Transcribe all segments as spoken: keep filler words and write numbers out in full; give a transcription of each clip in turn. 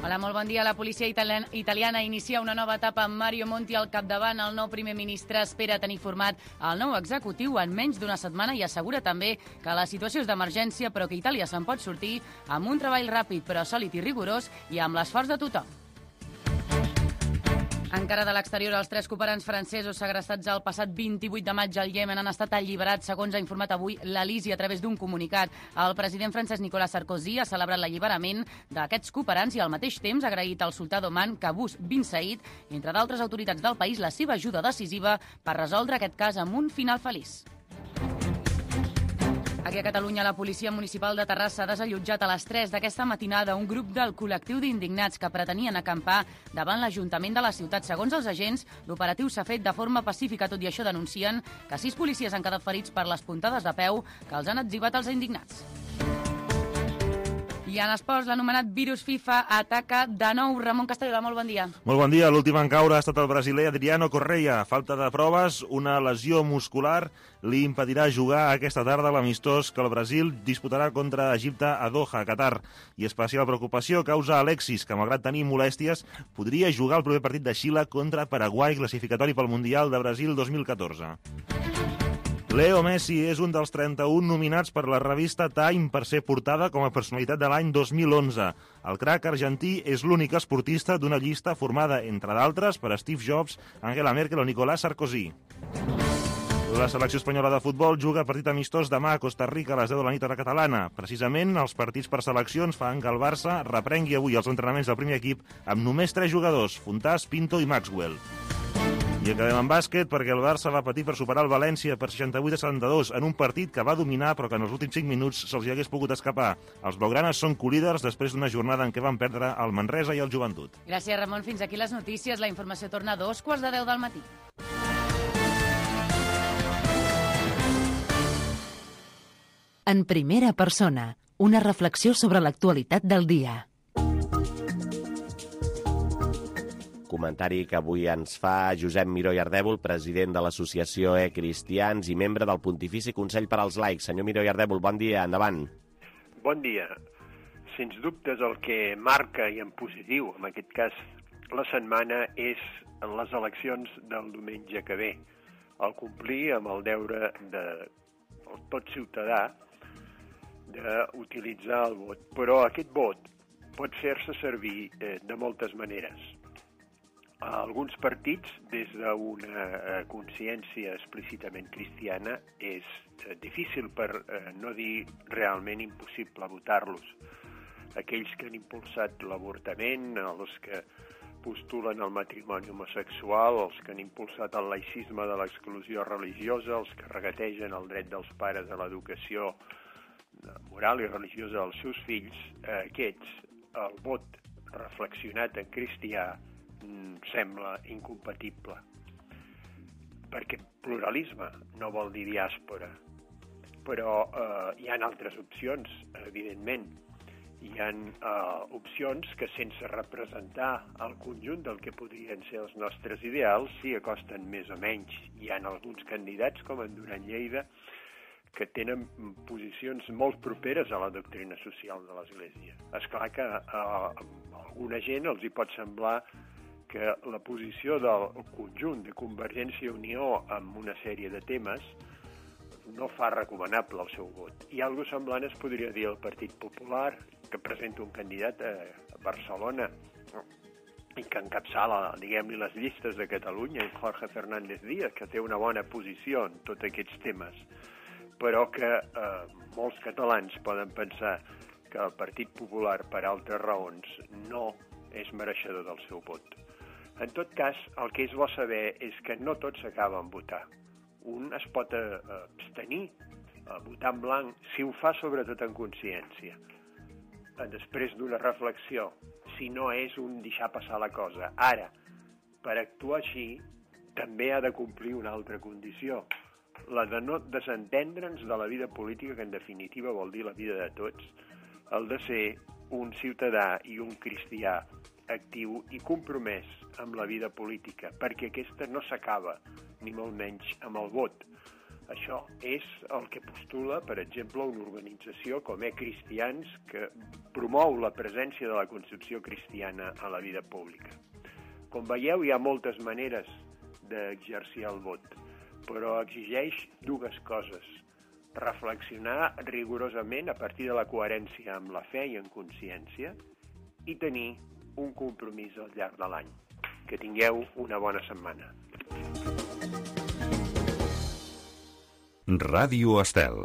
Hola, molt bon dia. La policia italiana inicia una nova etapa amb Mario Monti al capdavant. El nou primer ministre espera tenir format el nou executiu en menys d'una setmana i assegura també que la situació és d'emergència, però que Itàlia se'n pot sortir amb un treball ràpid però sòlid i rigorós i amb l'esforç de tothom. Encara de l'exterior, els tres cooperants francesos segrestats el passat vint-i-vuit de maig al Iemen han estat alliberats, segons ha informat avui l'Elisi a través d'un comunicat. El president francès Nicolas Sarkozy ha celebrat l'alliberament d'aquests cooperants i al mateix temps ha agraït al sultà d'Oman, Qaboos bin Said, entre d'altres autoritats del país, la seva ajuda decisiva per resoldre aquest cas amb un final feliç. Aquí a Catalunya, la policia municipal de Terrassa ha desallotjat a les tres d'aquesta matinada un grup del col·lectiu d'indignats que pretenien acampar davant l'Ajuntament de la ciutat. Segons els agents, l'operatiu s'ha fet de forma pacífica, tot i això denuncien que sis policies han quedat ferits per les puntades de peu que els han etzibat els indignats. I en esports, l'anomenat virus FIFA ataca de nou. Ramon Castellola, molt bon dia. Molt bon dia. L'últim en caure ha estat el brasiler Adriano Correia. Falta de proves, una lesió muscular li impedirà jugar aquesta tarda a l'amistós que el Brasil disputarà contra Egipte a Doha, Qatar. I especial preocupació causa Alexis, que malgrat tenir molèsties, podria jugar el proper partit de Xile contra Paraguai, classificatori pel Mundial de Brasil dos mil catorze. Leo Messi és un dels trenta-un nominats per la revista Time per ser portada com a personalitat de l'any dos mil onze. El crac argentí és l'únic esportista d'una llista formada, entre d'altres, per Steve Jobs, Angela Merkel o Nicolas Sarkozy. La selecció espanyola de futbol juga partit amistós demà a Costa Rica a les deu de la nit hora catalana. Precisament, els partits per seleccions fan que el Barça reprengui avui els entrenaments del primer equip amb només tres jugadors, Fontàs, Pinto i Maxwell. I acabem amb bàsquet perquè el Barça va patir per superar el València per seixanta-vuit a setanta-dos en un partit que va dominar però que en els últims cinc minuts se'ls hi hagués pogut escapar. Els blaugranes són colíders després d'una jornada en què van perdre el Manresa i el Joventut. Gràcies, Ramon. Fins aquí les notícies. La informació torna a dos quarts de deu del matí. En primera persona, una reflexió sobre l'actualitat del dia. Comentari que avui ens fa Josep Miró i Ardèvol, president de l'associació E-Cristians i membre del Pontifici Consell per als Laics. Senyor Miró i Ardèvol, bon dia, endavant. Bon dia. Sens dubtes el que marca, i en positiu, en aquest cas, la setmana és les eleccions del diumenge que ve. El complir amb el deure de tot ciutadà d'utilitzar el vot. Però aquest vot pot fer-se servir de moltes maneres. Alguns partits, des d'una consciència explícitament cristiana, és difícil, per no dir realment impossible, votar-los. Aquells que han impulsat l'avortament, els que postulen el matrimoni homosexual, els que han impulsat el laïcisme de l'exclusió religiosa, els que regategen el dret dels pares a l'educació moral i religiosa dels seus fills, aquests, el vot reflexionat en cristià, sembla incompatible, perquè pluralisme no vol dir diàspora, però eh, hi ha altres opcions, evidentment. Hi ha eh, opcions que, sense representar el conjunt del que podrien ser els nostres ideals, s'hi acosten més o menys. Hi ha alguns candidats, com en Duran Lleida, que tenen posicions molt properes a la doctrina social de l'Església. És clar que a, a alguna gent els hi pot semblar que la posició del conjunt de Convergència i Unió en una sèrie de temes no fa recomanable el seu vot. I algo semblant es podria dir al Partit Popular, que presenta un candidat a Barcelona i que encapçala, diguem-li, les llistes de Catalunya, en Jorge Fernández Díaz, que té una bona posició en tots aquests temes, però que eh, molts catalans poden pensar que el Partit Popular, per altres raons, no és mereixedor del seu vot. En tot cas, el que és bo saber és que no tots s'acaben votar. Un es pot abstenir, a votar en blanc, si ho fa sobretot en consciència. Després d'una reflexió, si no és un deixar passar la cosa. Ara, per actuar així, també ha de complir una altra condició, la de no desentendre'ns de la vida política, que en definitiva vol dir la vida de tots, el de ser un ciutadà i un cristià actiu i compromès amb la vida política, perquè aquesta no s'acaba, ni molt menys, amb el vot. Això és el que postula, per exemple, una organització com E-Cristians, que promou la presència de la concepció cristiana a la vida pública. Com veieu, hi ha moltes maneres d'exercir el vot, però exigeix dues coses. Reflexionar rigorosament a partir de la coherència amb la fe i en consciència i tenir un compromís al llarg de l'any. Que tingueu una bona setmana. Ràdio Estel.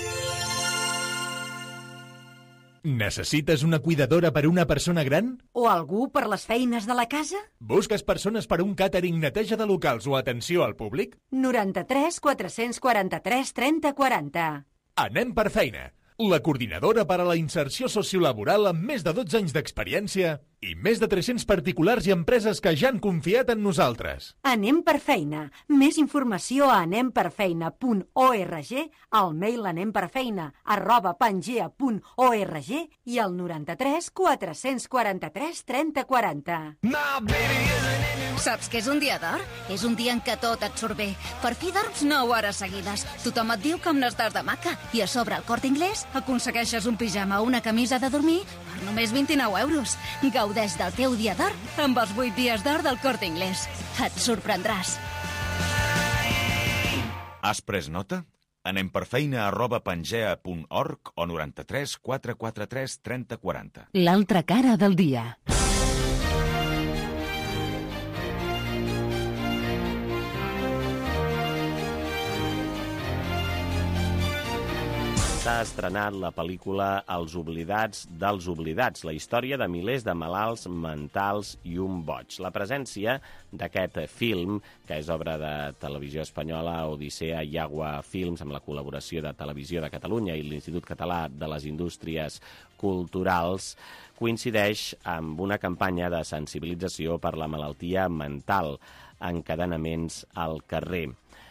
Necessites una cuidadora per a una persona gran? O algú per les feines de la casa? Busques persones per a un càtering, neteja de locals o atenció al públic? noranta-tres quatre-cents quaranta-tres trenta quaranta. Anem per feina. La coordinadora per a la inserció sociolaboral amb més de dotze anys d'experiència i més de tres-cents particulars i empreses que ja han confiat en nosaltres. Anem per feina. Més informació a anem per feina punt org, al mail anemperfeina arroba pangea punt org i al noranta-tres quatre-cents quaranta-tres trenta quaranta. Saps què és un dia d'or? És un dia en què tot et surt bé. Per fi dorms nou hores seguides. Tothom et diu com n'estàs de maca. I a sobre, al Corte Inglés, aconsegueixes un pijama o una camisa de dormir per només vint-i-nou euros. Gaudeix del teu dia d'or amb els vuit dies d'or del Corte Inglés. Et sorprendràs. Has pres nota? Anem per feina arroba pangea punt org o noranta-tres quatre quatre tres trenta quaranta. L'altra cara del dia. S'ha estrenat la pel·lícula Els oblidats dels oblidats, la història de milers de malalts mentals i un boig. La presència d'aquest film, que és obra de Televisió Espanyola, Odissea i Agua Films, amb la col·laboració de Televisió de Catalunya i l'Institut Català de les Indústries Culturals, coincideix amb una campanya de sensibilització per la malaltia mental, encadenaments al carrer.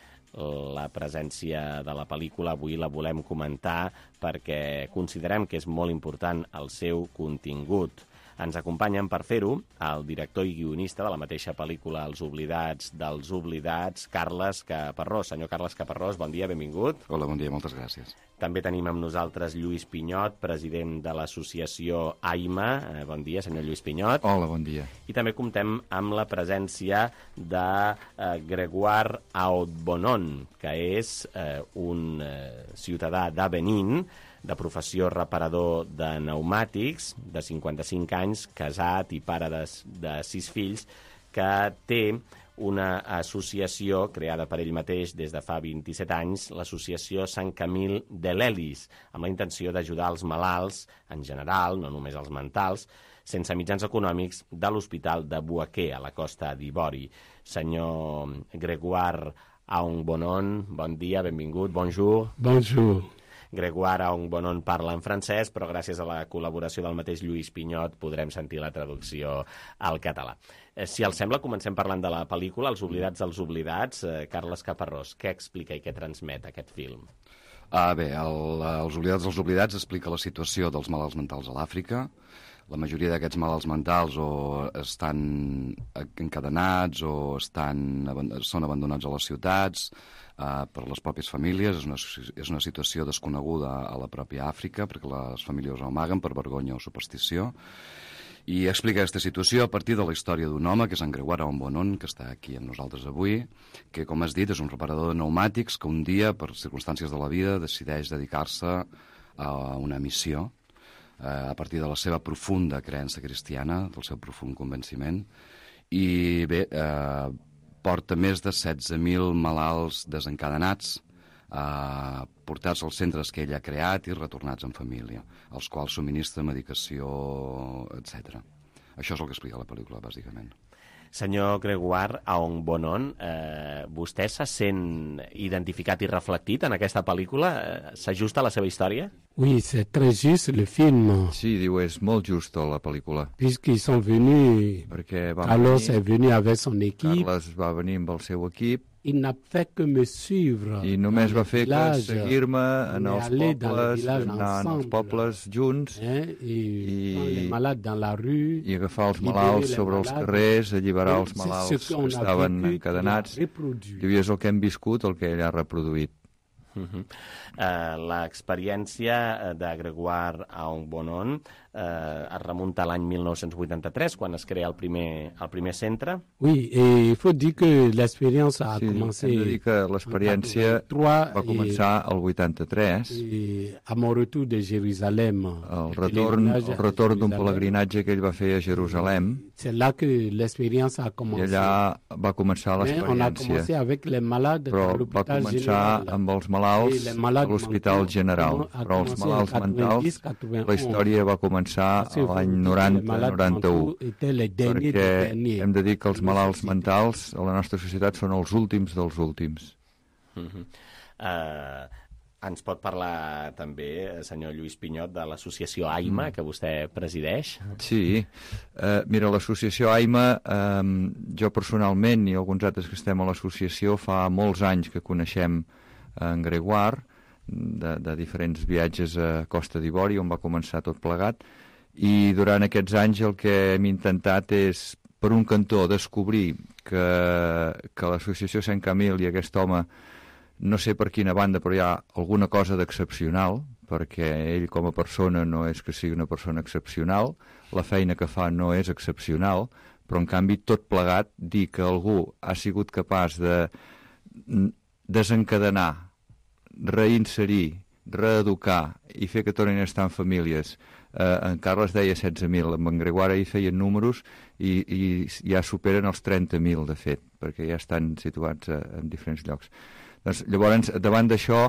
La presència de la pel·lícula avui la volem comentar perquè considerem que és molt important el seu contingut. Ens acompanyen per fer-ho el director i guionista de la mateixa pel·lícula Els oblidats dels oblidats, Carles Caparrós. Senyor Carles Caparrós, bon dia, benvingut. Hola, bon dia, moltes gràcies. També tenim amb nosaltres Lluís Pinyot, president de l'associació AIMA. Bon dia, senyor Lluís Pinyot. Hola, bon dia. I també comptem amb la presència de eh, Gregoire Audbonon, que és eh, un eh, ciutadà de Benín, de professió reparador de pneumàtics, de cinquanta-cinc anys, casat i pare de, de sis fills, que té una associació creada per ell mateix des de fa vint-i-set anys, l'associació Sant Camil de l'Elis, amb la intenció d'ajudar els malalts, en general, no només els mentals, sense mitjans econòmics, de l'Hospital de Boaquer, a la Costa d'Ivori. Senyor Gregoire Audbonon, bon dia, benvingut, bonjour. Bonjour. Gregoire Audbonon parla en francès, però gràcies a la col·laboració del mateix Lluís Pinyot podrem sentir la traducció al català. Eh, si els sembla, comencem parlant de la pel·lícula Els oblidats dels oblidats. Eh, Carles Caparrós, què explica i què transmet aquest film? Ah, bé, el, Els oblidats dels oblidats explica la situació dels malalts mentals a l'Àfrica. La majoria d'aquests malalts mentals o estan encadenats o estan, són abandonats a les ciutats, Uh, per les pròpies famílies. És una, és una situació desconeguda a la pròpia Àfrica, perquè les famílies ho amaguen per vergonya o superstició. I explica aquesta situació a partir de la història d'un home, que és en Gregoire Audbonon, que està aquí amb nosaltres avui, que, com has dit, és un reparador de pneumàtics que un dia, per circumstàncies de la vida, decideix dedicar-se a una missió, uh, a partir de la seva profunda creença cristiana, del seu profund convenciment. I bé, eh, uh, porta més de setze mil malalts desencadenats, eh, portats als centres que ell ha creat i retornats en família, als quals subministra medicació, etcètera. Això és el que explica la pel·lícula, bàsicament. Senyor Gregoire Audbonon, eh, vostè se sent identificat i reflectit en aquesta pel·lícula? S'ajusta a la seva història? Oui, c'est très juste le film. Sí, diu, és molt justa la pel·lícula. Puisqu'ils sont venus, Perquè va Carlos venir, est venu avec son équipe. Carles va venir amb el seu equip. Il n'a fait que me suivre. I només va fer que seguir-me en els pobles, anar en els pobles junts eh, i, i, les malades dans la rue, i agafar els malalts sobre els carrers, alliberar els malalts que estaven encadenats. I és el que hem viscut, el que ell ha reproduït. Uh -huh. uh, L'experiència de Grégoire Aung-Bonon uh, es remunta a l'any mil nou-cents vuitanta-tres, quan es crea el primer, el primer centre. Oui, et il faut dire que l'expérience a sí, commencé... Hem de dir que l'experiència va començar al vuitanta-tres. Et a mon retour de Jérusalem. El retorn, el retorn d'un pelegrinatge que ell va fer a Jerusalem. C'est là que l'expérience a commencé. I allà va començar l'experiència. On a commencé avec les malades Però va començar amb els malalts a l'Hospital General. Però els malalts mentals, la història va començar l'any noranta noranta-u, perquè hem de dir que els malalts mentals a la nostra societat són els últims dels últims. Uh -huh. uh, ens pot parlar també, senyor Lluís Pinyot, de l'associació AIMA, que vostè presideix? Sí. Uh, mira, l'associació AIMA, um, jo personalment i alguns altres que estem a l'associació, fa molts anys que coneixem en Grégoire, de, de diferents viatges a Costa d'Ivori, on va començar tot plegat, i durant aquests anys el que hem intentat és, per un cantó, descobrir que, que l'associació Sant Camil i aquest home, no sé per quina banda, però hi ha alguna cosa d'excepcional, perquè ell com a persona no és que sigui una persona excepcional, la feina que fa no és excepcional, però en canvi tot plegat, dir que algú ha sigut capaç de desencadenar, reinserir, reeducar i fer que tornin a estar en famílies. Eh, en Carles deia setze mil, amb en Grégoire hi feien números i, i ja superen els trenta mil, de fet, perquè ja estan situats a, en diferents llocs. Doncs, llavors, davant d'això,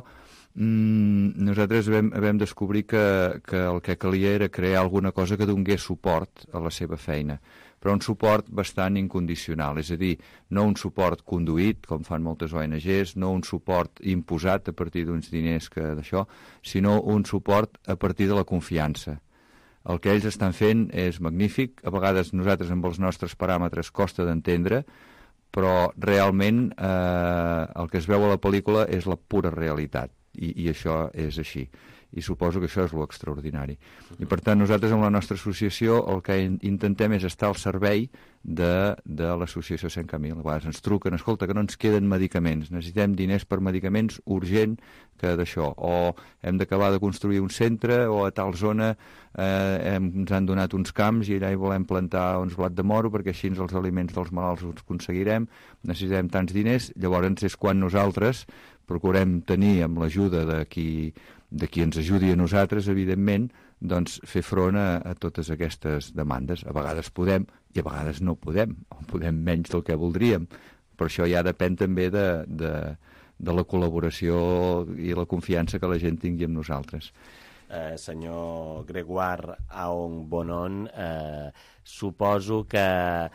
mmm, nosaltres vam, vam descobrir que, que el que calia era crear alguna cosa que donés suport a la seva feina, però un suport bastant incondicional, és a dir, no un suport conduït, com fan moltes O N Ges, no un suport imposat a partir d'uns diners que d'això, sinó un suport a partir de la confiança. El que ells estan fent és magnífic, a vegades nosaltres amb els nostres paràmetres costa d'entendre, però realment eh, el que es veu a la pel·lícula és la pura realitat, i, i això és així. I suposo que això és l'extraordinari. I per tant, nosaltres amb la nostra associació el que intentem és estar al servei de, de l'associació Sant Camil. A vegades ens truquen, escolta, que no ens queden medicaments, necessitem diners per medicaments urgent que d'això, o hem d'acabar de construir un centre, o a tal zona eh, ens han donat uns camps i allà hi volem plantar uns blat de moro perquè així els aliments dels malalts els aconseguirem, necessitem tants diners. Llavors és quan nosaltres procurem tenir, amb l'ajuda de qui de qui ens ajudi a nosaltres, evidentment, doncs fer front a, a totes aquestes demandes. A vegades podem i a vegades no podem, o podem menys del que voldríem. Però això ja depèn també de, de, de la col·laboració i la confiança que la gent tingui amb nosaltres. Eh, senyor Grégoire Aung-Bonon, eh, suposo que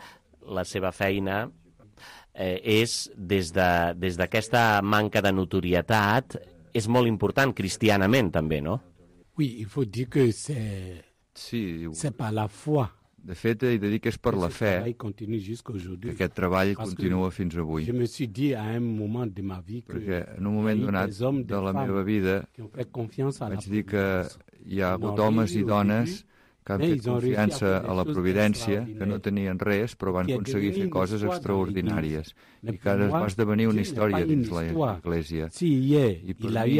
la seva feina eh, és, des de, des d'aquesta manca de notorietat, és molt important cristianament, també, no? Oui, il faut dire que c'est sí, c'est par la foi. De fet, he de dir que és per la fe que aquest treball continua fins avui. Je me suis dit à un moment de ma vie que perquè en un moment donat de la meva vida vaig dir que hi ha hagut homes i dones que han fet confiança a la providència, que no tenien res, però van aconseguir fer coses extraordinàries. I que ara va esdevenir una història dins l'Església. I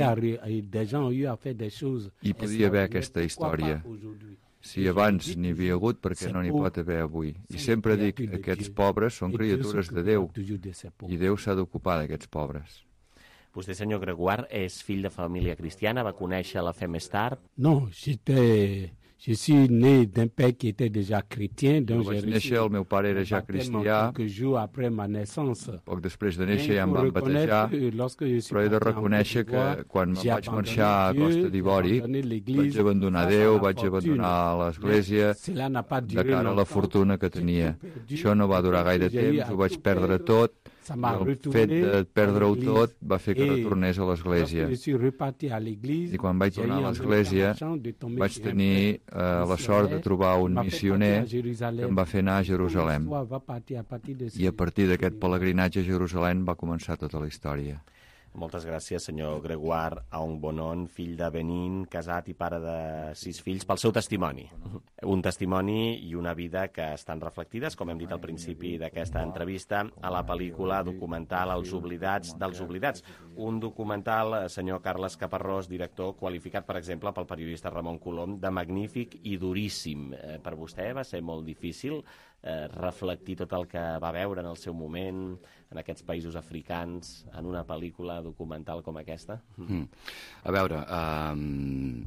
podia haver aquesta història. Si abans n'hi havia hagut, perquè no n'hi pot haver avui. I sempre dic que aquests pobres són criatures de Déu, i Déu s'ha d'ocupar d'aquests pobres. Vostè, senyor Grégoire, és fill de família cristiana, va conèixer la fe més tard? No, j'étais... Je suis né d'un père qui était déjà chrétien, donc j'ai néixer, el meu pare era ja cristià. Quelques jours après ma naissance. Poc després de néixer ja em van batejar, però he de reconèixer que quan me'n vaig marxar a Costa d'Ivori vaig abandonar Déu, vaig abandonar l'Església de cara a la fortuna que tenia. Això no va durar gaire temps, ho vaig perdre tot. El fet de perdre-ho tot va fer que retornés a l'Església. I quan vaig tornar a l'Església vaig tenir eh, la sort de trobar un missioner que em va fer anar a Jerusalem. I a partir d'aquest pelegrinatge a Jerusalem va començar tota la història. Moltes gràcies, senyor Gregoire Aung-Bonon, fill de Benin, casat i pare de sis fills, pel seu testimoni. Un testimoni i una vida que estan reflectides, com hem dit al principi d'aquesta entrevista, a la pel·lícula documental Els oblidats dels oblidats. Un documental, senyor Carles Caparrós, director, qualificat, per exemple, pel periodista Ramon Colom, de magnífic i duríssim. Eh, per vostè va ser molt difícil eh, reflectir tot el que va veure en el seu moment en aquests països africans en una pel·lícula documental com aquesta? Mm. A veure, um,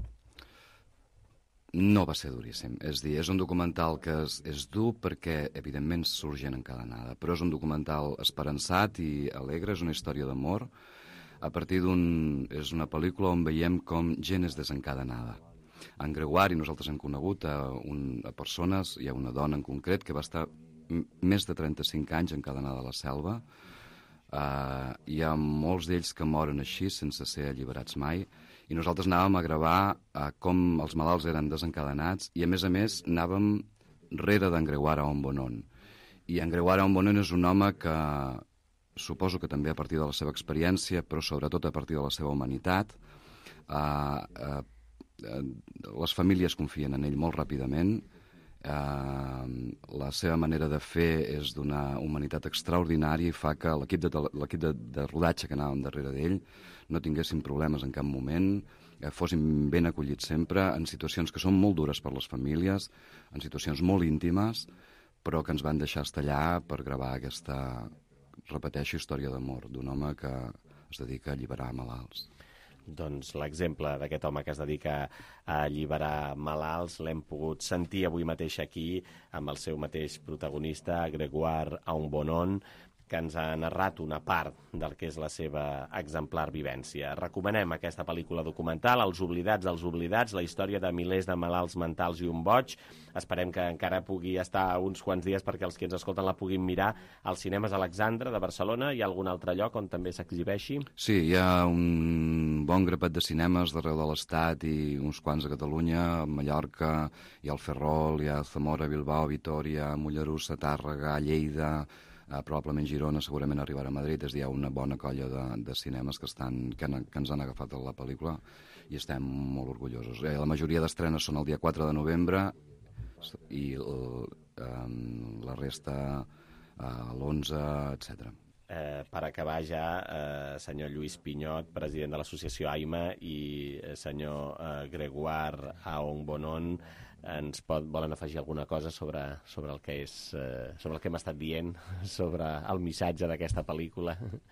no va ser duríssim. És dir, és un documental que és, és dur perquè, evidentment, surt gent encadenada, però és un documental esperançat i alegre, és una història d'amor. A partir d'un... És una pel·lícula on veiem com gent és desencadenada. En Gregoire i nosaltres hem conegut a, un, a persones, hi ha una dona en concret que va estar més de trenta-cinc anys encadenada a la selva. Uh, hi ha molts d'ells que moren així sense ser alliberats mai, i nosaltres anàvem a gravar uh, com els malalts eren desencadenats, i a més a més anàvem rere d'en Gregoire Aung-Bonon. I en Gregoire Aung-Bonon és un home que suposo que també a partir de la seva experiència, però sobretot a partir de la seva humanitat, uh, uh, uh, les famílies confien en ell molt ràpidament. Uh, la seva manera de fer és d'una humanitat extraordinària i fa que l'equip de, l'equip de, de rodatge que anàvem darrere d'ell no tinguessin problemes en cap moment, eh, fossin ben acollits sempre en situacions que són molt dures per les famílies, en situacions molt íntimes, però que ens van deixar estar allà per gravar aquesta, repeteixo, història d'amor d'un home que es dedica a alliberar malalts. Doncs l'exemple d'aquest home que es dedica a alliberar malalts l'hem pogut sentir avui mateix aquí amb el seu mateix protagonista, Gregoire Aung-Bonon, que ens ha narrat una part del que és la seva exemplar vivència. Recomanem aquesta pel·lícula documental, Els oblidats dels oblidats, la història de milers de malalts mentals i un boig. Esperem que encara pugui estar uns quants dies perquè els que ens escolten la puguin mirar als cinemes Alexandre de Barcelona. Hi ha algun altre lloc on també s'exhibeixi? Sí, hi ha un bon grapat de cinemes d'arreu de l'Estat i uns quants a Catalunya, a Mallorca, hi ha el Ferrol, hi ha Zamora, Bilbao, Vitoria, Mollerussa, Tàrrega, Lleida, Uh, probablement Girona, segurament arribarà a Madrid. És dir, hi ha una bona colla de, de cinemes que, estan, que, han, que ens han agafat a la pel·lícula i estem molt orgullosos. Eh, la majoria d'estrenes són el dia quatre de novembre i el, um, la resta uh, l'onze, etcètera. Eh, per acabar ja, eh, senyor Lluís Pinyot, president de l'associació AIMA, i eh, senyor eh, Gregoire Aung-Bonon, ens pot, volen afegir alguna cosa sobre, sobre, el que és, eh, sobre el que hem estat dient, sobre el missatge d'aquesta pel·lícula?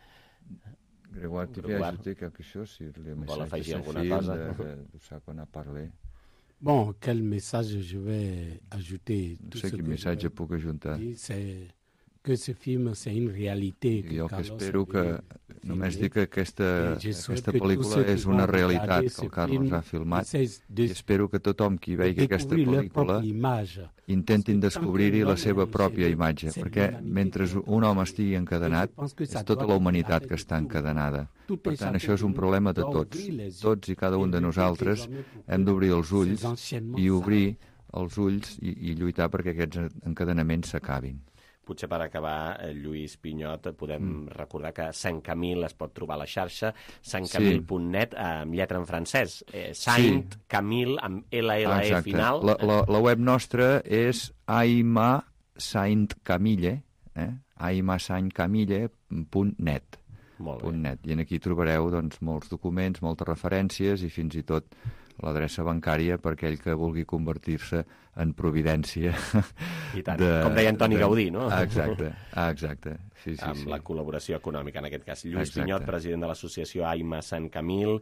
Gregoire, tu veux ajouter quelque chose sur le message de ce film, de, de, de ça qu'on a parlé? Bon, quel message je vais ajouter? No sé quin missatge puc ajuntar. C'est que ce film, c'est une réalité. Jo que espero que, només dic que aquesta, aquesta pel·lícula és una realitat que el Carles ha filmat, i espero que tothom qui vegi aquesta pel·lícula intentin descobrir-hi la seva pròpia imatge, perquè mentre un home estigui encadenat, és tota la humanitat que està encadenada. Per tant, això és un problema de tots. Tots i cada un de nosaltres hem d'obrir els ulls i obrir els ulls i, i lluitar perquè aquests encadenaments s'acabin. Potser per acabar, eh, Lluís Pinyot, podem mm. recordar que Sant Camil es pot trobar a la xarxa, sant camil punt net, sí. amb lletra en francès. Eh, Saint sí. Camil, amb L L E Exacte. Final. La, la, la web nostra és aima saint camille, eh? aima saint camille punt net. Molt bé. Net. I aquí trobareu doncs, molts documents, moltes referències i fins i tot l'adreça bancària per aquell que vulgui convertir-se en providència. I tant, de, com deia Antoni de... Gaudí, no? Exacte, exacte. Sí, sí, amb sí. la col·laboració econòmica, en aquest cas. Lluís Exacte. Pinyot, president de l'associació AIMA Sant Camil.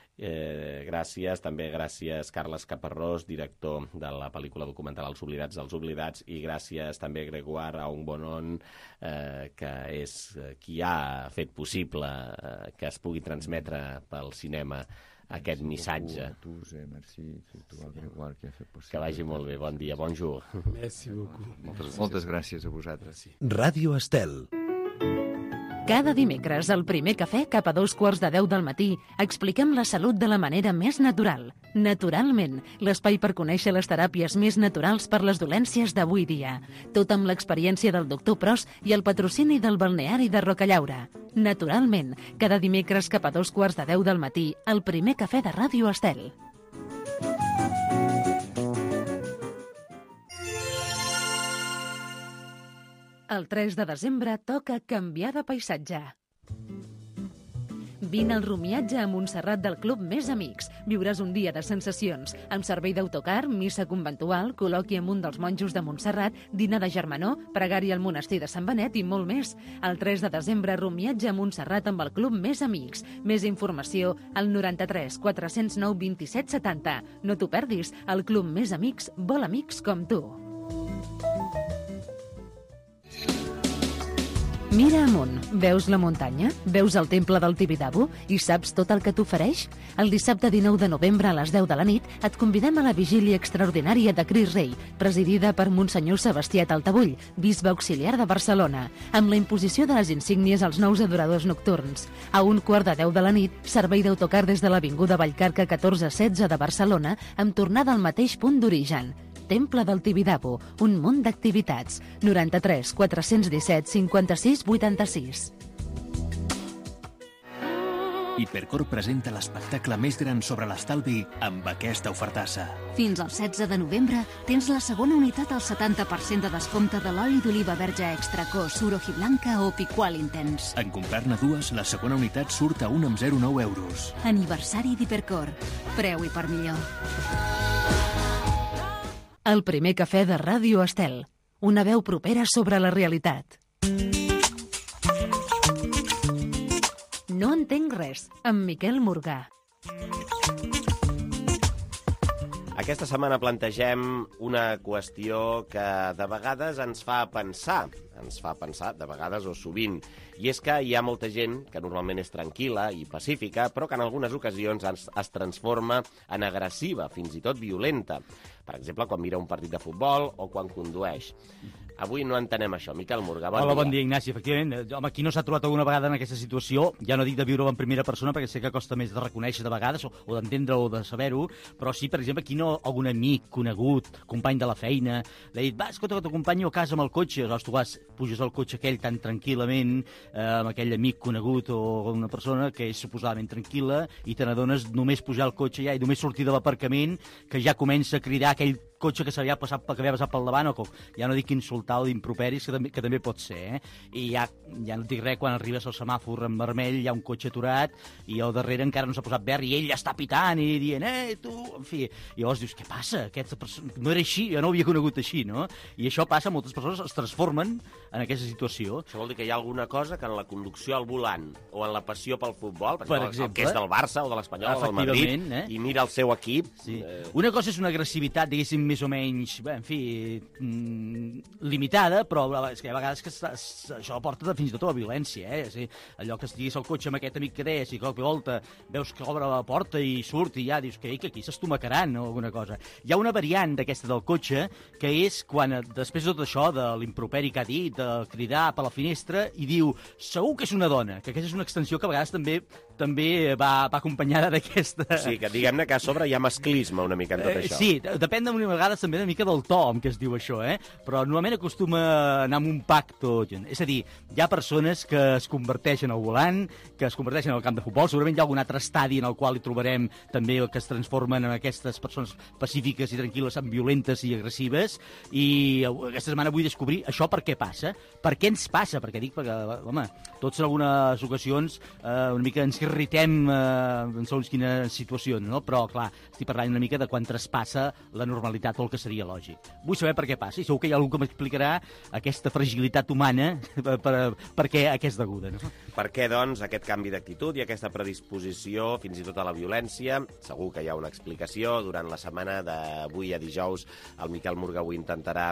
Eh, gràcies, també gràcies Carles Caparrós, director de la pel·lícula documental Els oblidats dels oblidats, i gràcies també Gregoire Aung-Bonon, eh, que és qui ha fet possible eh, que es pugui transmetre pel cinema aquest missatge. Que vagi molt bé, bon dia, bonjour. Merci beaucoup. Moltes, moltes gràcies a vosaltres. Ràdio Estel. Cada dimecres, al primer cafè, cap a dos quarts de deu del matí, expliquem la salut de la manera més natural. Naturalment, l'espai per conèixer les teràpies més naturals per les dolències d'avui dia. Tot amb l'experiència del doctor Pros i el patrocini del balneari de Rocallaura. Naturalment, cada dimecres cap a dos quarts de deu del matí, al primer cafè de Ràdio Estel. El tres de desembre toca canviar de paisatge. Vine al rumiatge a Montserrat del Club Més Amics. Viuràs un dia de sensacions, amb servei d'autocar, missa conventual, col·loqui amb un dels monjos de Montserrat, dinar de germanor, pregària al monestir de Sant Benet i molt més. El tres de desembre, rumiatge a Montserrat amb el Club Més Amics. Més informació al noranta-tres quatre cents nou vint-i-set setanta. No t'ho perdis, el Club Més Amics vol amics com tu. Mira amunt, veus la muntanya? Veus el temple del Tibidabo? I saps tot el que t'ofereix? El dissabte dinou de novembre a les deu de la nit et convidem a la vigília extraordinària de Cris Rei, presidida per Monsenyor Sebastià Taltabull, bisbe auxiliar de Barcelona, amb la imposició de les insígnies als nous adoradors nocturns. A un quart de deu de la nit, servei d'autocar des de l'Avinguda Vallcarca catorze setze de Barcelona, amb tornada al mateix punt d'origen. Temple del Tibidabo, un munt d'activitats. noranta-tres quatre cents disset cinquanta-sis vuitanta-sis. Hipercor presenta l'espectacle més gran sobre l'estalvi amb aquesta ofertassa. Fins al setze de novembre tens la segona unitat al setanta per cent de descompte de l'oli d'oliva verge extra co Suro Hiblanca o Picual Intens. En comprar-ne dues, la segona unitat surt a un amb zero coma nou euros. Aniversari d'Hipercor. Preu i per millor. El primer cafè de Ràdio Estel. Una veu propera sobre la realitat. No entenc res, amb Miquel Morgà. Aquesta setmana plantegem una qüestió que de vegades ens fa pensar, ens fa pensar de vegades o sovint, i és que hi ha molta gent que normalment és tranquil·la i pacífica, però que en algunes ocasions es, es transforma en agressiva, fins i tot violenta. Per exemple, quan mira un partit de futbol o quan condueix. Avui no entenem això. Miquel Morgà, bon Hola, dia. bon dia, Ignasi. Efectivament, home, qui no s'ha trobat alguna vegada en aquesta situació, ja no dic de viure-ho en primera persona, perquè sé que costa més de reconèixer de vegades, o, o d'entendre o de saber-ho, però sí, per exemple, qui no, algun amic, conegut, company de la feina, l'ha dit, va, escolta, que t'acompanyo a casa amb el cotxe, aleshores tu vas, puges al cotxe aquell tan tranquil·lament, eh, amb aquell amic conegut o una persona que és suposadament tranquil·la, i te n'adones només pujar al cotxe ja i només sortir de l'aparcament, que ja comença a cridar aquell cotxe que s'havia passat, que havia passat pel davant, o ja no dic insultar o d'improperis, que també, que també pot ser, eh? I ja, ja no dic res, quan arribes al semàfor en vermell, hi ha un cotxe aturat, i al darrere encara no s'ha posat verd, i ell ja està pitant i dient, eh, tu, en fi. I llavors dius, què passa? Aquesta persona no era així, jo no ho havia conegut així, no? I això passa, moltes persones es transformen en aquesta situació. Això vol dir que hi ha alguna cosa que en la conducció al volant o en la passió pel futbol, per, per exemple, exemple, el que és del Barça o de l'Espanyol o del Madrid, eh? i mira el seu equip... Sí. Eh... Una cosa és una agressivitat, diguéssim, més o menys, bé, en fi, mm, limitada, però és que hi ha vegades que això porta fins i tot a la violència, eh? És dir, allò que estiguis al cotxe amb aquest amic que deies i que de volta veus que obre la porta i surt i ja dius que, que aquí s'estomacaran o alguna cosa. Hi ha una variant d'aquesta del cotxe que és quan, després de tot això, de l'improperi que ha dit, de cridar per la finestra i diu, segur que és una dona, que aquesta és una extensió que a vegades també també va, va acompanyada d'aquesta... Sí, que diguem-ne que a sobre hi ha masclisme una mica en tot eh, això. Sí, depèn de vegades també una mica del to amb què es diu això, eh? Però normalment acostuma a anar amb un pacto. És a dir, hi ha persones que es converteixen al volant, que es converteixen al camp de futbol, segurament hi ha algun altre estadi en el qual hi trobarem també que es transformen en aquestes persones pacífiques i tranquil·les en violentes i agressives, i aquesta setmana vull descobrir això per què passa, per què ens passa, perquè dic, perquè, home, tots en algunes ocasions eh, una mica ens irritem eh, en segons quines situacions, no? Però, clar, estic parlant una mica de quan traspassa la normalitat o el que seria lògic. Vull saber per què passa, i segur que hi ha algú que m'explicarà aquesta fragilitat humana per, per, per què és deguda, no? Per què, doncs, aquest canvi d'actitud i aquesta predisposició fins i tot a la violència? Segur que hi ha una explicació. Durant la setmana d'avui a dijous el Miquel Morgà ho intentarà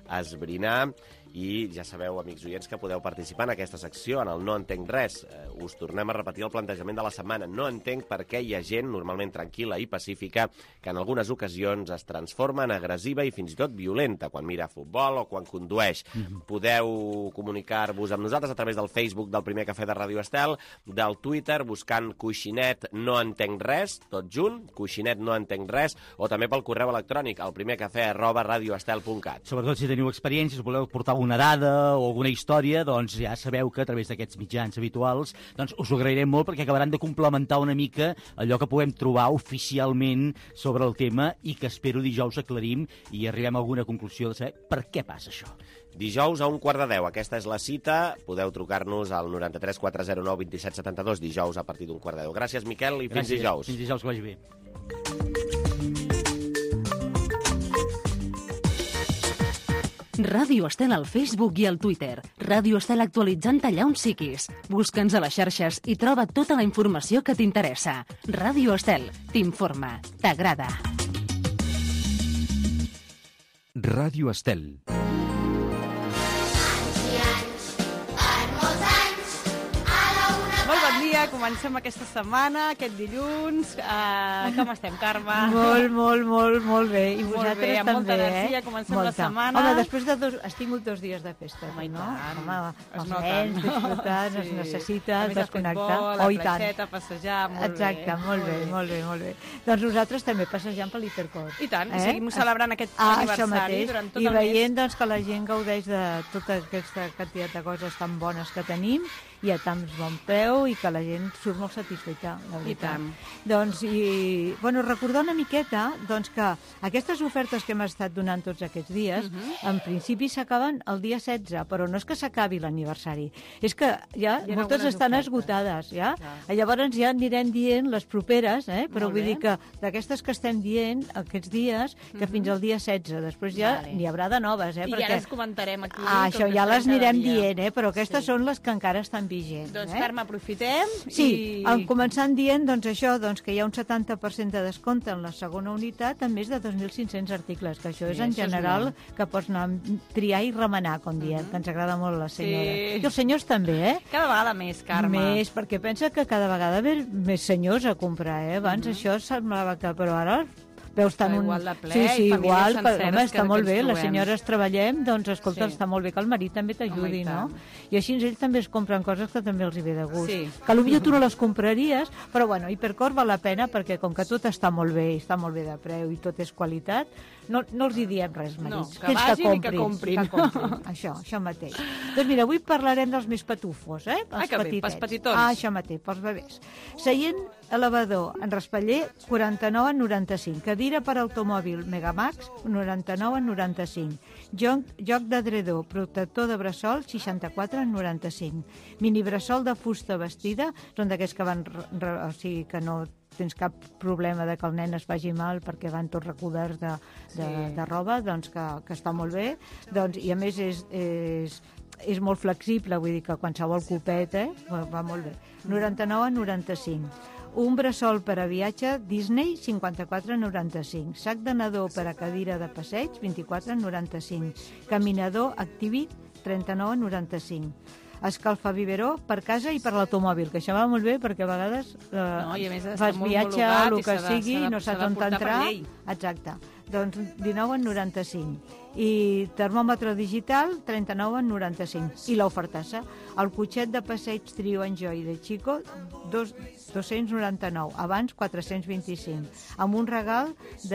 esbrinar. I ja sabeu, amics oients, que podeu participar en aquesta secció, en el No entenc res. Eh, us tornem a repetir el plantejament de la setmana. No entenc per què hi ha gent normalment tranquil·la i pacífica que en algunes ocasions es transforma en agressiva i fins i tot violenta quan mira futbol o quan condueix. Mm-hmm. Podeu comunicar-vos amb nosaltres a través del Facebook del Primer Cafè de Ràdio Estel, del Twitter buscant Coixinet No entenc res, tot junt, Coixinet No entenc res, o també pel correu electrònic al primercafè arroba radioestel punt cat. Sobretot si teniu experiències, voleu portar una dada o alguna història, doncs ja sabeu que a través d'aquests mitjans habituals doncs us ho agrairem molt perquè acabaran de complementar una mica allò que puguem trobar oficialment sobre el tema i que espero dijous aclarim i arribem a alguna conclusió de saber per què passa això. Dijous a un quart de deu, aquesta és la cita. Podeu trucar-nos al noranta-tres quatre zero nou vint set setanta-dos dijous a partir d'un quart de deu. Gràcies, Miquel, i fins Gràcies. dijous. Fins dijous, que vagi bé. Ràdio Estel al Facebook i al Twitter. Ràdio Estel actualitzant allà on siguis. Busca'ns a les xarxes i troba tota la informació que t'interessa. Ràdio Estel t'informa, t'agrada. Ràdio Estel. Molt bon dia, comencem aquesta setmana, aquest dilluns. Uh, com estem, Carme? Molt, molt, molt, molt bé. I Molt vosaltres bé, amb també, molta energia, eh? comencem molta. la setmana. Home, després de dos... Has tingut dos dies de festa, Home, i no? tant. Home, Es els nota, nens, no? disfrutant, Sí. es A necessita més, has fet desconnectar. bo, la Oh, i tant. platgeta, passejar, molt Exacte, bé. molt bé, molt bé, molt bé. Doncs nosaltres també passejant per l'Hipercor. I tant, i seguim celebrant aquest ah, aniversari això mateix. durant tot I el mes. veient doncs, que la gent gaudeix de tota aquesta quantitat de coses tan bones que tenim i a tants bon preu i que la gent surt molt satisfeta, la veritat. tant. Doncs, i, bueno, recordar una miqueta doncs, que aquestes ofertes que hem estat donant tots aquests dies, uh -huh. en principi s'acaben el dia setze, però no és que s'acabi l'aniversari, és que ja Hi ha moltes algunes estan ofertes. esgotades, ja? Clar. Llavors ja anirem dient les properes, eh? però Molt vull bé. dir que d'aquestes que estem dient aquests dies, que Mhm. fins al dia setze, després ja Vale. n'hi haurà de noves, eh? I perquè... ja les comentarem aquí. Ah, com això que ja estan les cada anirem dia. dient, eh? però aquestes sí. són les que encara estan vigents. Doncs, eh? Carme, aprofitem. Sí, i... en començant dient doncs, això, doncs, que hi ha un setanta per cent de descompte en la segona unitat en més de dos mil cinc-cents articles, que això Sí, és en això és general molt. que pots anar a triar i remenar, com diem, que ens agrada molt a la senyora. Sí. I els senyors també, eh? Cada vegada més, Carme. Més, perquè pensa que cada vegada ve més senyors a comprar, eh? Abans Mhm. això semblava que... Però ara veus tant Està un... igual de ple, sí, sí, i famílies igual, però, senceres home, està que- molt que bé, ens les trobem. senyores treballem, doncs, escolta, Sí. està molt bé que el marit també t'ajudi, Home, i no? tant. I així ells també es compren coses que també els hi ve de gust. Sí. Que potser tu no les compraries, però bueno, Hipercor val la pena perquè com que tot està molt bé i està molt bé de preu i tot és qualitat, no, no els hi diem res, marits. No, que ells vagin i que comprin. Que comprin. això, això mateix. Doncs mira, avui parlarem dels més patufos, eh? Ah, que bé, petitets. pels petitons. Ah, això mateix, pels bebès. Seient elevador en Raspaller, quaranta-nou a noranta-cinc. Cadira per automòbil Megamax, noranta-nou a noranta-cinc. Joc, joc de dredor, protector de bressol, seixanta-quatre a noranta-cinc. Mini bressol de fusta vestida, són d'aquests que van... re- re- O sigui, que no tens cap problema de que el nen es vagi mal perquè van tots recoberts de, de, Sí. de roba, doncs que, que està molt bé. Doncs, I a més és, és, és molt flexible, vull dir que qualsevol copet eh, va, va molt bé. noranta-nou a noranta-cinc. Un bressol per a viatge Disney, cinquanta-quatre a noranta-cinc. Sac de nadó per a cadira de passeig, vint-i-quatre a noranta-cinc. Caminador Activit, trenta-nou a noranta-cinc. Escalfaviveró per casa i per l'automòbil, que això va molt bé perquè a vegades eh, No, i a més està fas molt viatge, homologat el i que s'ha de- sigui, s'ha de- no s'ha saps de on portar per entrar. llei. Exacte. Doncs dinou a noranta-cinc. I termòmetre digital, trenta-nou a noranta-cinc. I l'ofertassa. El cotxet de passeig Trio Enjoy de Chico, dos, dos-cents noranta-nou. Abans, quatre-cents vint-i-cinc. Amb un regal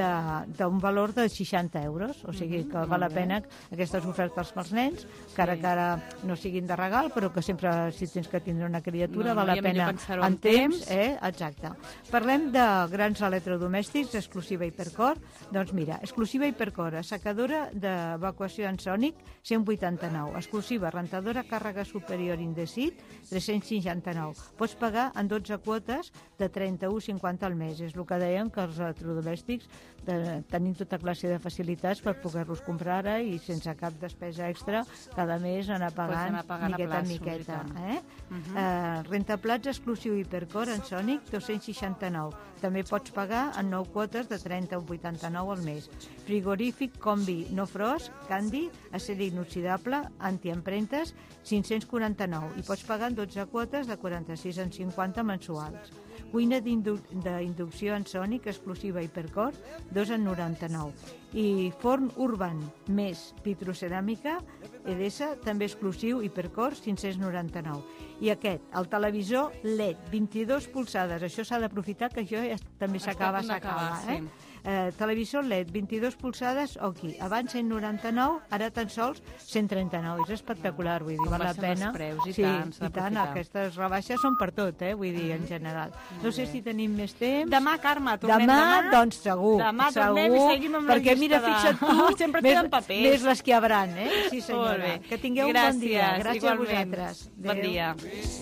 d'un valor de seixanta euros. O sigui que Mhm, val la molt bé. pena aquestes ofertes pels nens, que ara que ara no siguin de regal, però que sempre, si tens que tindre una criatura, No, no, val la i a millor pena pensar-ho en amb temps. temps. Eh? Exacte. Parlem de grans electrodomèstics, exclusiva Hipercor. Doncs mira, exclusiva Hipercor, assecadora d'evacuació en sònic, cent vuitanta-nou. Exclusiva, rentadora càrrega superior indesit, tres-cents seixanta-nou. Pots pagar en dotze quotes de trenta-u coma cinquanta al mes. És el que dèiem, que els electrodomèstics de, tenim tota classe de facilitats per poder-los comprar ara i sense cap despesa extra cada mes anar pagant, anar pagant a miqueta en plaços, i miqueta. tant. Eh? Mhm. Eh, rentaplats exclusiu Hipercor en Sònic, dos-cents seixanta-nou. També pots pagar en nou quotes de trenta coma vuitanta-nou al mes. Frigorífic Combi No Frost gros, Candy, acer inoxidable, antiempremtes, cinc-cents quaranta-nou, i pots pagar en dotze quotes de quaranta-sis coma cinquanta mensuals. Cuina d'inducció Ensonic exclusiva Hipercor, dos coma noranta-nou. I forn Urban més vitroceràmica Edesa, també exclusiu Hipercor, cinc-cents noranta-nou. I aquest, el televisor L E D, vint-i-dues polzades. Això s'ha d'aprofitar, que això ja també s'acaba, s'acaba. Eh? Eh, televisor L E D, vint-i-dues polzades, ok. Abans cent noranta-nou, ara tan sols cent trenta-nou. És espectacular, vull dir, Com val la baixen els pena. preus, i sí, tant, s'ha i tant, d'aprofitar. aquestes rebaixes són per tot, eh? Vull dir, en general. No sé si tenim més temps. Demà, Carme, tornem demà. demà. Doncs segur, Demà segur, tornem i seguim amb la perquè llista mira, de- fixa't tu, Sempre més, queden papers. més les que habran, eh? Sí, Molt senyora. bé. Que tingueu un Gràcies, bon dia. Gràcies igualment. a vosaltres. Bon Adéu. dia.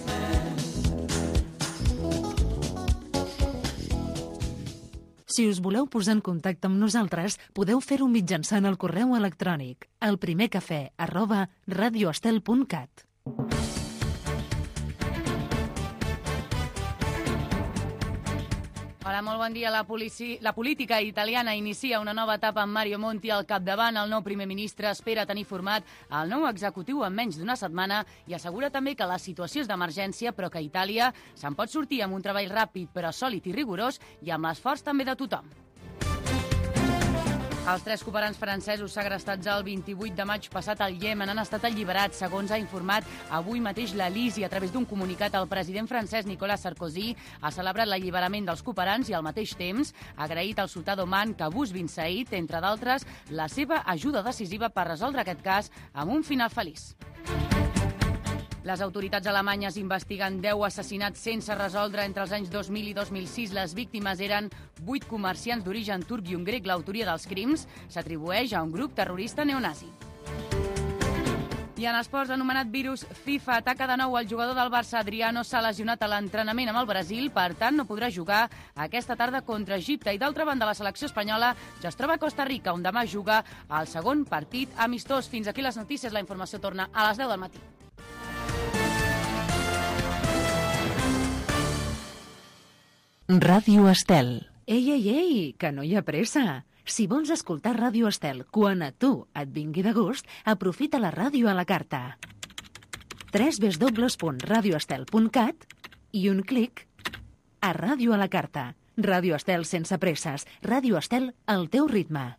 Si us voleu posar en contacte amb nosaltres, podeu fer-ho mitjançant el correu electrònic elprimercafè arroba radioestel punt cat. Hola, molt bon dia. La, polici... la política italiana inicia una nova etapa amb Mario Monti al capdavant. El nou primer ministre espera tenir format el nou executiu en menys d'una setmana i assegura també que la situació és d'emergència, però que Itàlia se'n pot sortir amb un treball ràpid però sòlid i rigorós i amb l'esforç també de tothom. Els tres cooperants francesos segrestats el vint-i-vuit de maig passat al Iemen han estat alliberats, segons ha informat avui mateix la Lisi. A través d'un comunicat, el president francès Nicolas Sarkozy ha celebrat l'alliberament dels cooperants i al mateix temps ha agraït al sultà d'Oman, Qaboos bin Said, entre d'altres, la seva ajuda decisiva per resoldre aquest cas amb un final feliç. Les autoritats alemanyes investiguen deu assassinats sense resoldre entre els anys dos mil i dos mil sis. Les víctimes eren vuit comerciants d'origen turc i un grec. L'autoria dels crims s'atribueix a un grup terrorista neonazi. I en esports, l'anomenat virus FIFA ataca de nou el jugador del Barça. Adriano s'ha lesionat a l'entrenament amb el Brasil, per tant no podrà jugar aquesta tarda contra Egipte. I d'altra banda, la selecció espanyola ja es troba a Costa Rica, on demà juga el segon partit amistós. Fins aquí les notícies. La informació torna a les deu del matí. Ràdio Estel. Ei, ei, ei, que no hi ha pressa. Si vols escoltar Ràdio Estel quan a tu et vingui de gust, aprofita la ràdio a la carta. w w w punt radioestel punt cat i un clic a Ràdio a la carta. Ràdio Estel sense presses. Ràdio Estel al teu ritme.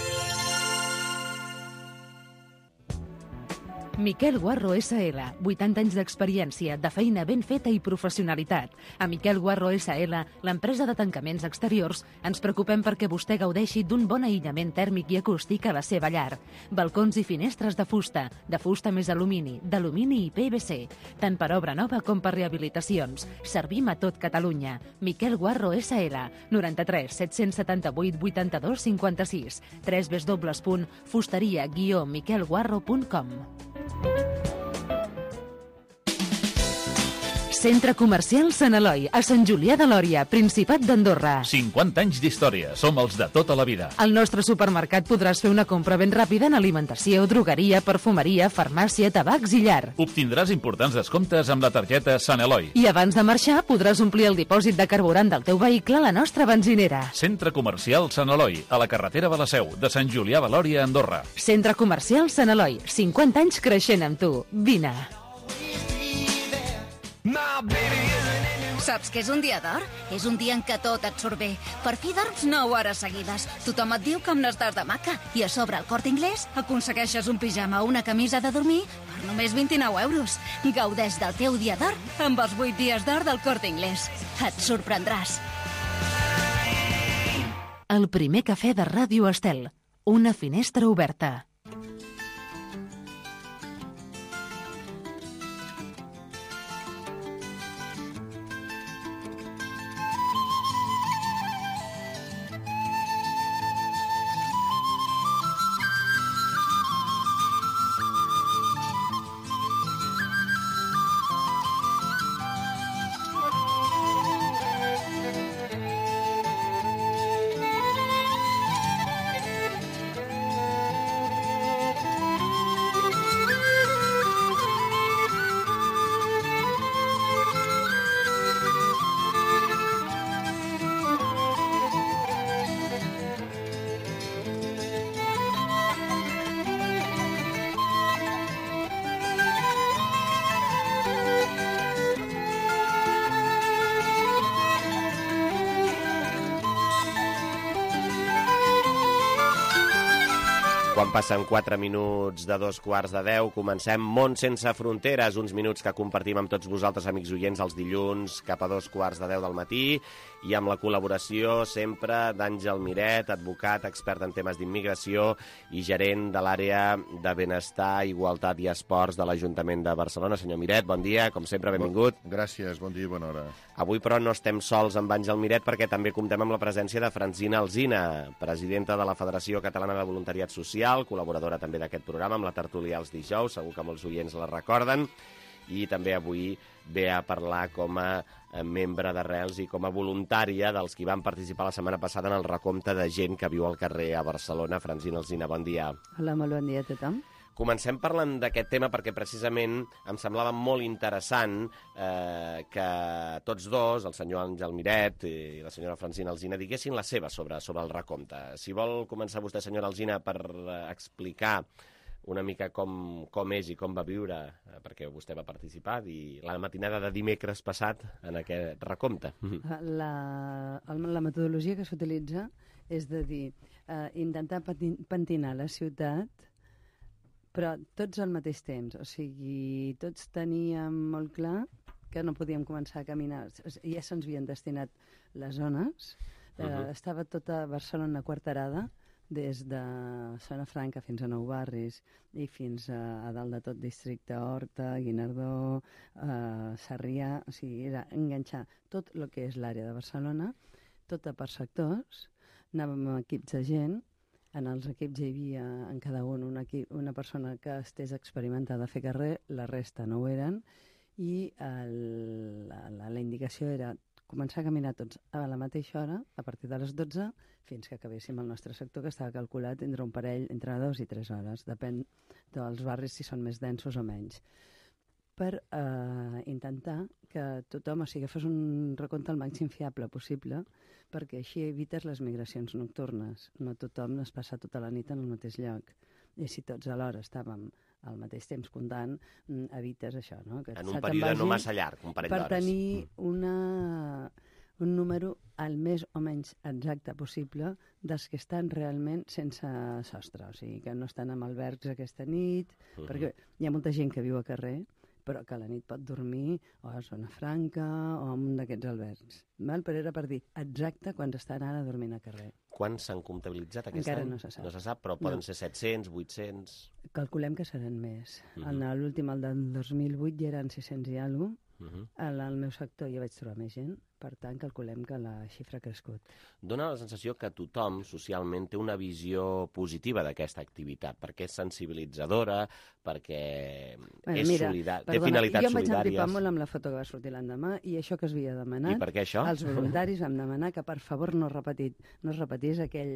Miquel Guarro essa ele, vuitanta anys d'experiència, de feina ben feta i professionalitat. A Miquel Guarro essa ele, l'empresa de tancaments exteriors, ens preocupem perquè vostè gaudeixi d'un bon aïllament tèrmic i acústic a la seva llar. Balcons i finestres de fusta, de fusta més alumini, d'alumini i P V C, tant per obra nova com per rehabilitacions. Servim a tot Catalunya. Miquel Guarro essa ele, noranta-tres set-cents setanta-vuit vuitanta-dos cinquanta-sis, w w w punt fusteria guió miquel guarro punt com. Centre Comercial Sant Eloi, a Sant Julià de Lòria, Principat d'Andorra. cinquanta anys d'història. Som els de tota la vida. Al nostre supermercat podràs fer una compra ben ràpida en alimentació, drogueria, perfumeria, farmàcia, tabacs i llar. Obtindràs importants descomptes amb la targeta Sant Eloi. I abans de marxar podràs omplir el dipòsit de carburant del teu vehicle a la nostra benzinera. Centre Comercial Sant Eloi, a la carretera de la Seu, de Sant Julià de Lòria, Andorra. Centre Comercial Sant Eloi, cinquanta anys creixent amb tu. Vine. Saps què és un dia d'or? És un dia en què tot et surt bé. Per fi dorms nou hores seguides. Tothom et diu com n'estàs de maca. I a sobre el Corte Inglés aconsegueixes un pijama o una camisa de dormir per només vint-i-nou euros. Gaudeix del teu dia d'or amb els vuit dies d'or del Corte Inglés. Et sorprendràs. El primer cafè de Ràdio Estel. Una finestra oberta. Quan passen quatre minuts de dos quarts de deu, comencem Món sense fronteres, uns minuts que compartim amb tots vosaltres, amics oients, els dilluns cap a dos quarts de deu del matí, i amb la col·laboració sempre d'Àngel Miret, advocat, expert en temes d'immigració i gerent de l'àrea de benestar, igualtat i esports de l'Ajuntament de Barcelona. Senyor Miret, bon dia, com sempre, benvingut. Bon, gràcies, bon dia i bona hora. Avui, però, no estem sols amb Àngel Miret perquè també comptem amb la presència de Francina Alsina, presidenta de la Federació Catalana de Voluntariat Social, col·laboradora també d'aquest programa, amb la tertúlia els dijous, segur que molts oients la recorden, i també avui ve a parlar com a membre d'Arrels i com a voluntària dels qui van participar la setmana passada en el recompte de gent que viu al carrer a Barcelona. Francina Alsina, bon dia. Hola, molt bon dia a tothom. Comencem parlant d'aquest tema perquè precisament em semblava molt interessant eh, que tots dos, el senyor Àngel Miret i la senyora Francina Alsina, diguessin la seva sobre, sobre el recompte. Si vol començar vostè, senyora Alsina, per explicar una mica com, com és i com va viure, eh, perquè vostè va participar i la matinada de dimecres passat en aquest recompte. La, la metodologia que s'utilitza és de dir, eh, intentar pentinar la ciutat, però tots al mateix temps. O sigui, tots teníem molt clar que no podíem començar a caminar. Ja se'ns havien destinat les zones. Uh-huh. eh, estava tota Barcelona quarterada, des de Zona Franca fins a Nou Barris i fins a, a dalt de tot districte Horta, Guinardó, eh, Sarrià. O sigui, era enganxar tot el que és l'àrea de Barcelona, tota per sectors. Anàvem amb equips de gent. En els equips hi havia en cada un una, equip, una persona que estés experimentada a fer carrer, la resta no ho eren, i el, la, la, la indicació era començar a caminar tots a la mateixa hora, a partir de les dotze, fins que acabéssim el nostre sector, que estava calculat entre un parell, entre dues i tres hores, depèn dels barris si són més densos o menys, per eh, intentar que tothom, o sigui, fos un recompte el màxim fiable possible, perquè així evites les migracions nocturnes. No tothom es passa tota la nit en el mateix lloc. I si tots alhora estàvem al mateix temps comptant, evites això, no? Que en un període no massa llarg, un parell d'hores. Per tenir una, un número el més o menys exacte possible dels que estan realment sense sostre, o sigui, que no estan en albergs aquesta nit, uh-huh. perquè hi ha molta gent que viu a carrer, però que a la nit pot dormir o a Zona Franca o en un d'aquests albergs. Val? Però era per dir exacte quants estan ara dormint a carrer. Quants s'han comptabilitzat aquest Encara any? no se sap. No se sap, però poden no. ser set-cents, vuit-cents... Calculem que seran més. Uh-huh. En l'últim, el del dos mil vuit, ja eren sis-cents i alguna cosa. Uh-huh. Al, al meu sector ja vaig trobar més gent, per tant calculem que la xifra ha crescut. Dóna la sensació que tothom socialment té una visió positiva d'aquesta activitat, perquè és sensibilitzadora, perquè bueno, és mira, solidària, té perdona, finalitats jo em vaig solidàries. empipar molt amb la foto que va sortir l'endemà i això que es havia demanat. I per què això? Els voluntaris vam demanar que per favor no, repetit, no es repetís aquell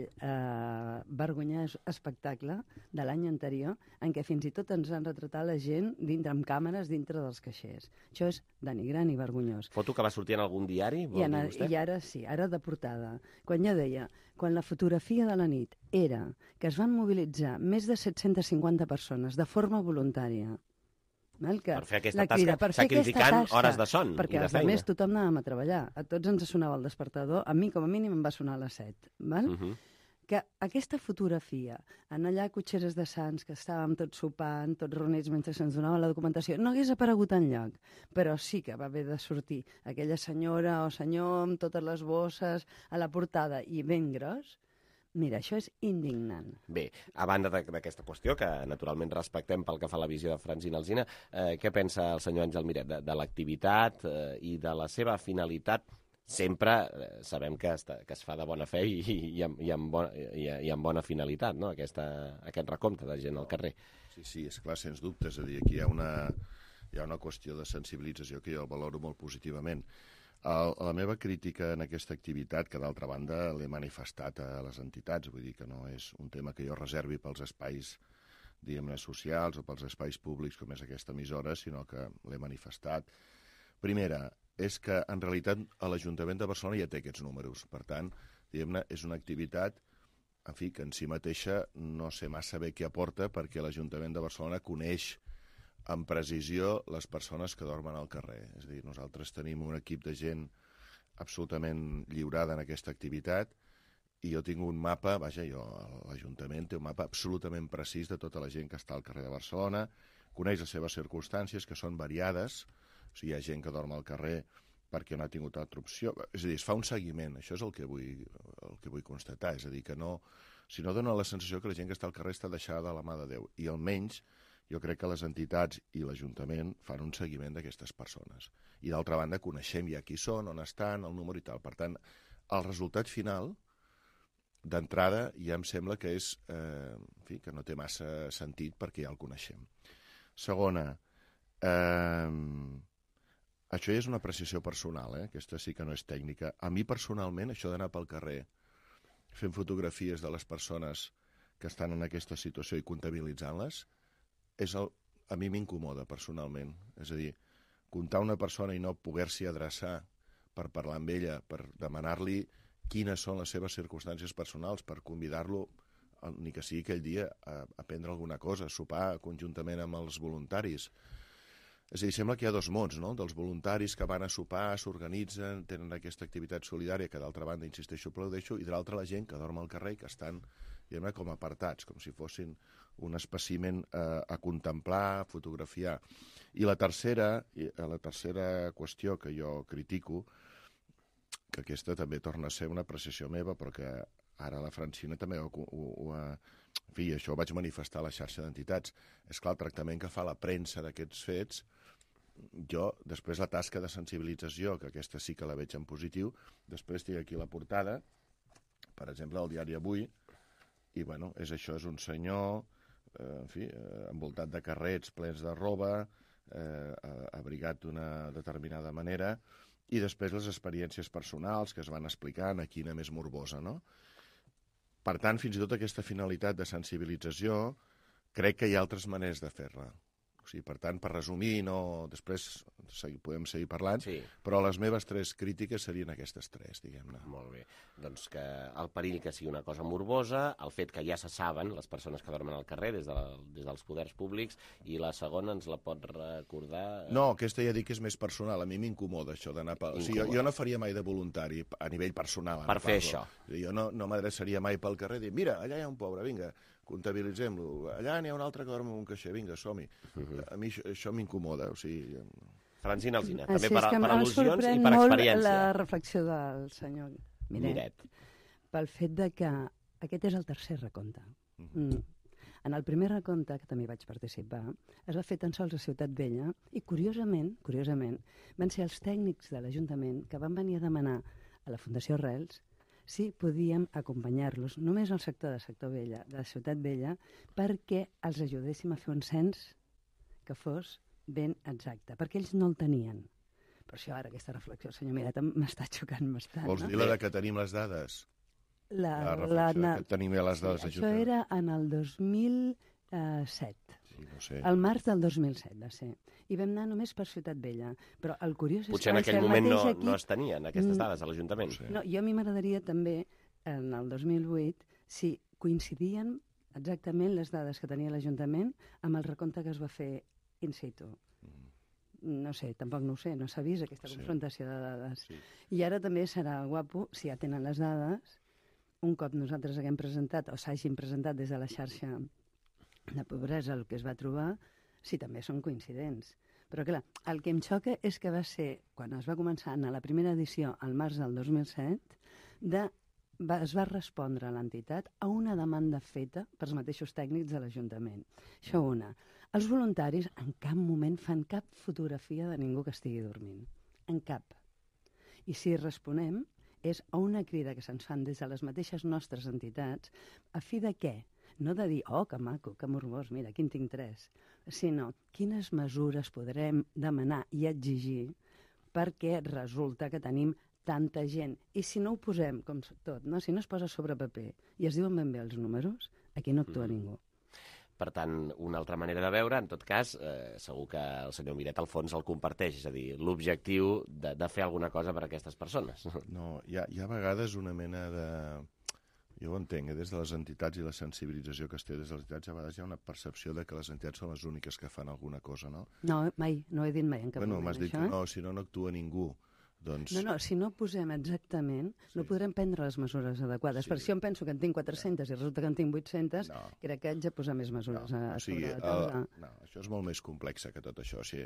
eh, vergonyós espectacle de l'any anterior en què fins i tot ens han retratat la gent dintre amb càmeres dintre dels caixers. Això és denigrant i vergonyós. Foto que va sortir en algun diari, vol I, en, dir vostè? I ara sí, ara de portada. Quan jo deia, quan la fotografia de la nit era que es van mobilitzar més de set-cents cinquanta persones de forma voluntària, val? Que per fer aquesta la crida, tasca, per fer sacrificant aquesta tasca, hores de son perquè i de els feina. altres tothom anàvem a treballar. A tots ens sonava el despertador, a mi com a mínim em va sonar a les set. Val? Uh-huh. Que aquesta fotografia, en allà a Cotxeres de Sants, que estàvem tots sopant, tots reunits mentre se'ns donava la documentació, no hagués aparegut enlloc, però sí que va haver de sortir aquella senyora o senyor amb totes les bosses a la portada i ben gros. Mira, això és indignant. Bé, a banda d'aquesta qüestió, que naturalment respectem pel que fa a la visió de Francina Alsina, eh, què pensa el senyor Àngel Miret de, de l'activitat eh, i de la seva finalitat? Sempre eh, sabem que, està, que es fa de bona fe i, i, amb, i, amb, bona, i, i amb bona finalitat, no? Aquesta, aquest recompte de gent al carrer. Sí, sí, és clar, sens dubte. És a dir, aquí hi ha una, hi ha una qüestió de sensibilització que jo el valoro molt positivament. El, la meva crítica en aquesta activitat, que d'altra banda l'he manifestat a les entitats, vull dir que no és un tema que jo reservi pels espais, diguem-ne, socials o pels espais públics com és aquesta emissora, sinó que l'he manifestat. Primera, és que en realitat l'Ajuntament de Barcelona ja té aquests números. Per tant, diguem-ne, és una activitat, en fi, que en si mateixa no sé massa bé què aporta, perquè l'Ajuntament de Barcelona coneix amb precisió les persones que dormen al carrer. És a dir, nosaltres tenim un equip de gent absolutament lliurada en aquesta activitat i jo tinc un mapa, vaja, jo, l'Ajuntament té un mapa absolutament precís de tota la gent que està al carrer de Barcelona, coneix les seves circumstàncies, que són variades, o sigui, hi ha gent que dorm al carrer perquè no ha tingut altra opció, és a dir, es fa un seguiment, això és el que vull, el que vull constatar, és a dir, que no, si no dona la sensació que la gent que està al carrer està deixada de la mà de Déu, i almenys jo crec que les entitats i l'Ajuntament fan un seguiment d'aquestes persones. I d'altra banda, coneixem ja qui són, on estan, el número i tal. Per tant, el resultat final, d'entrada, ja em sembla que és, eh, en fi, que no té massa sentit perquè ja el coneixem. Segona, eh, això ja és una apreciació personal, eh? Aquesta sí que no és tècnica. A mi personalment, això d'anar pel carrer fent fotografies de les persones que estan en aquesta situació i comptabilitzant-les, és el, a mi m'incomoda personalment. És a dir, comptar una persona i no poder-s'hi adreçar per parlar amb ella, per demanar-li quines són les seves circumstàncies personals, per convidar-lo, ni que sigui aquell dia, a, a prendre alguna cosa, a sopar conjuntament amb els voluntaris. És a dir, sembla que hi ha dos mons, no? Dels voluntaris que van a sopar, s'organitzen, tenen aquesta activitat solidària, que d'altra banda, insisteixo, aplaudeixo, i de l'altra la gent que dorm al carrer i que estan, diguem-ne, com apartats, com si fossin un espècimen eh, a contemplar, a fotografiar. I la tercera, la tercera qüestió que jo critico, que aquesta també torna a ser una apreciació meva, però que ara la Francina també ho, ho, ho ha... En fi, això ho vaig manifestar a la xarxa d'entitats. És clar, el tractament que fa la premsa d'aquests fets, jo, després la tasca de sensibilització, que aquesta sí que la veig en positiu, després tinc aquí la portada, per exemple, del diari Avui, i bueno, és això, és un senyor, eh, en fi, eh, envoltat de carrets plens de roba, eh, abrigat d'una determinada manera, i després les experiències personals que es van explicant, a quina més morbosa, no? Per tant, fins i tot aquesta finalitat de sensibilització, crec que hi ha altres maneres de fer-la. O sigui, per tant, per resumir, no... després segui, podem seguir parlant, sí. Però les meves tres crítiques serien aquestes tres, diguem-ne. Molt bé. Doncs que el perill que sigui una cosa morbosa, el fet que ja se saben les persones que dormen al carrer des, de, des dels poders públics, i la segona ens la pot recordar... No, aquesta ja dic que és més personal. A mi m'incomoda això d'anar... Pel... O sigui, jo, jo no faria mai de voluntari a nivell personal. Per fer això. Jo no, no m'adreçaria mai pel carrer i dir, mira, allà hi ha un pobre, vinga, comptabilitzem-lo. Allà n'hi ha un altre que dorm en un caixer, vinga, som-hi. Uh-huh. A mi això, això m'incomoda, o sigui... Francina Alsina, Així també per, per al·lusions i per experiència. La reflexió del senyor Miret, Miret, pel fet de que aquest és el tercer recompte. Mm. En el primer recompte, que també vaig participar, es va fer tan sols a Ciutat Vella i, curiosament, curiosament, van ser els tècnics de l'Ajuntament que van venir a demanar a la Fundació Arrels si podíem acompanyar-los, només al sector de sector Vella, de Ciutat Vella, perquè els ajudéssim a fer un cens que fos ben exacte, perquè ells no el tenien. Per això ara aquesta reflexió, senyor Miret, m'està xocant bastant. Vols dir no? La de que tenim les dades? La, la reflexió la, que tenim ja les dades. Sí, això era en el dos mil set. Sí, no sé. El març del dos mil set va ser. I vam anar només per Ciutat Vella. Però el curiós Potser és en aquell moment no, equip... no es tenien aquestes dades a l'Ajuntament. No, no, jo a mi m'agradaria també, en el dos mil vuit, si coincidien exactament les dades que tenia l'Ajuntament amb el recompte que es va fer in situ. No sé, tampoc no ho sé, no s'ha vist aquesta confrontació sí. de dades. Sí. I ara també serà guapo, si ja tenen les dades, un cop nosaltres haguem presentat, o s'hagin presentat des de la xarxa de pobresa el que es va trobar, si també són coincidents. Però clar, el que em xoca és que va ser, quan es va començar a la primera edició, al març del dos mil set, de, va, es va respondre a l'entitat a una demanda feta pels mateixos tècnics de l'Ajuntament. Això una. Els voluntaris en cap moment fan cap fotografia de ningú que estigui dormint. En cap. I si responem és a una crida que se'ns fan des de les mateixes nostres entitats a fi de què? No de dir, oh, que maco, que morbós, mira, aquí en tinc tres, sinó quines mesures podrem demanar i exigir perquè resulta que tenim tanta gent. I si no ho posem, com tot, no? Si no es posa sobre paper i es diuen ben bé els números, aquí no actua mm. ningú. Per tant, una altra manera de veure, en tot cas, eh, segur que el senyor Miret al fons el comparteix, és a dir, l'objectiu de, de fer alguna cosa per a aquestes persones. No, hi ha, hi ha a vegades una mena de... Jo ho entenc, eh? Des de les entitats i la sensibilització que es té des de les entitats, a vegades hi ha una percepció de que les entitats són les úniques que fan alguna cosa, no? No, mai, no he dit mai en cap bueno, moment, m'has dit això, que eh? no, si no, no actua ningú. Doncs... No, no, si no posem exactament, no podrem prendre les mesures adequades. Sí. Per si jo em penso que en tinc quatre-centes i resulta que en tinc vuit-centes, no. crec que haig de posar més mesures no. a, a sobre la taula. El... No, això és molt més complex que tot això. O sigui,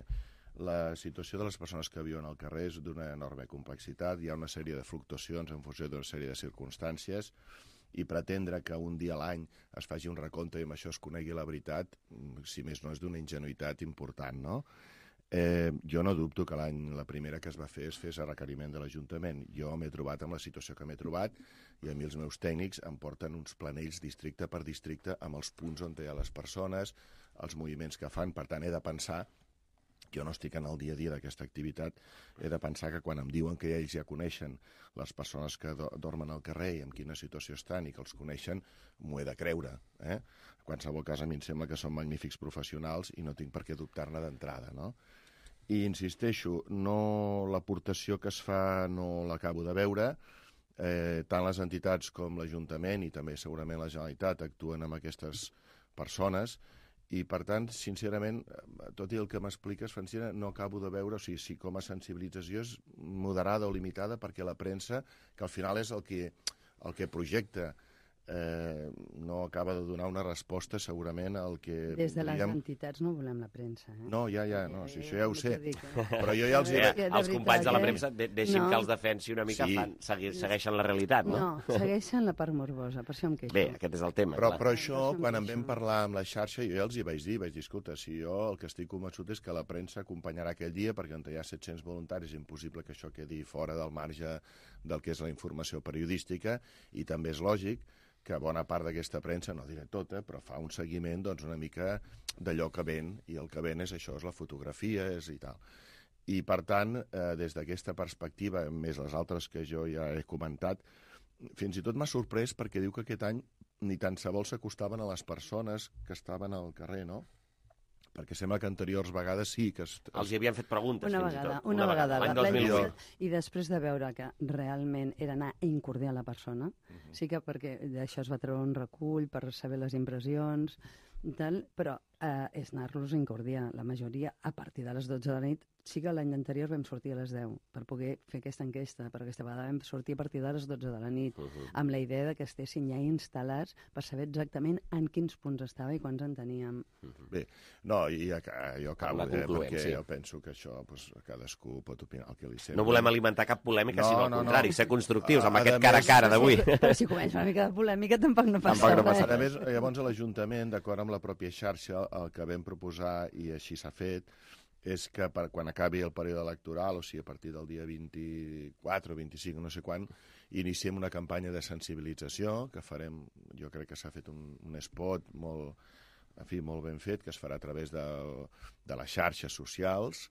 la situació de les persones que viuen al carrer és d'una enorme complexitat, hi ha una sèrie de fluctuacions en funció d'una sèrie de circumstàncies, i pretendre que un dia a l'any es faci un recompte i amb això es conegui la veritat, si més no és d'una ingenuïtat important, no? Eh, jo no dubto que l'any la primera que es va fer es fes a requeriment de l'Ajuntament. Jo m'he trobat amb la situació que m'he trobat i a mi els meus tècnics em porten uns planells districte per districte amb els punts on hi ha les persones, els moviments que fan. Per tant, he de pensar, jo no estic en el dia a dia d'aquesta activitat, he de pensar que quan em diuen que ells ja coneixen les persones que do dormen al carrer i en quina situació estan i que els coneixen, m'ho he de creure. Eh? En qualsevol cas, a mi em sembla que són magnífics professionals i no tinc per què dubtar-ne d'entrada, no? I insisteixo, no l'aportació que es fa no l'acabo de veure, eh, tant les entitats com l'Ajuntament i també segurament la Generalitat actuen amb aquestes persones i per tant, sincerament, tot i el que m'expliques, Francina, no acabo de veure, o sigui, si com a sensibilització és moderada o limitada perquè la premsa, que al final és el que, el que projecta, Eh, no acaba de donar una resposta segurament al que... Des de les diguem... entitats no volem la premsa. Eh? No, ja, ja, no, si això ja ho sé. Dic, eh? Però jo ja els... Eh, els veritat, companys de la premsa de deixin no. que els defensi una mica, sí. fan, segui, segueixen la realitat, no? No, segueixen la part morbosa, per això em queixo. Bé, aquest és el tema. Però, però això, quan em vam parlar amb la xarxa, jo ja els hi vaig dir, vaig dir, escolta, si jo el que estic convençut és que la premsa acompanyarà aquell dia, perquè on hi ha set-cents voluntaris és impossible que això quedi fora del marge del que és la informació periodística, i també és lògic que bona part d'aquesta premsa, no diré tota, però fa un seguiment doncs, una mica d'allò que ven, i el que ven és això, és la fotografia, és i tal. I, per tant, eh, des d'aquesta perspectiva, més les altres que jo ja he comentat, fins i tot m'ha sorprès perquè diu que aquest any ni tan se vol s'acostaven a les persones que estaven al carrer, no? Perquè sembla que anteriors vegades sí que... Es... Els hi havien fet preguntes, una fins vegada, i tot. Una, una vegada, l'any dos mil vuit. I després de veure que realment era anar a incordiar la persona, uh -huh. sí que perquè d'això es va treure un recull per saber les impressions, tal, però eh, és anar-los a incordiar. La majoria, a partir de les dotze de la nit, sí que l'any anterior vam sortir a les deu per poder fer aquesta enquesta, però aquesta vegada vam sortir a partir de les dotze de la nit, uh -huh. amb la idea de que estessin ja instal·lats per saber exactament en quins punts estava i quants en teníem. Uh -huh. Bé, no, i jo acabo, eh, perquè sí. jo penso que això pues, cadascú pot opinar el que li sembla. No volem alimentar cap polèmica, no, sinó al no, contrari, no. ser constructius a, amb a aquest més, cara a cara d'avui. Però si comença una mica de polèmica tampoc no passa tampoc no passa res. A més, llavors a l'Ajuntament, d'acord amb la pròpia xarxa, el que vam proposar, i així s'ha fet, és que per, quan acabi el període electoral, o sigui, a partir del dia vint-i-quatre o vint-i-cinc, no sé quan, iniciem una campanya de sensibilització, que farem, jo crec que s'ha fet un, un spot molt, en fi, molt ben fet, que es farà a través de, de les xarxes socials,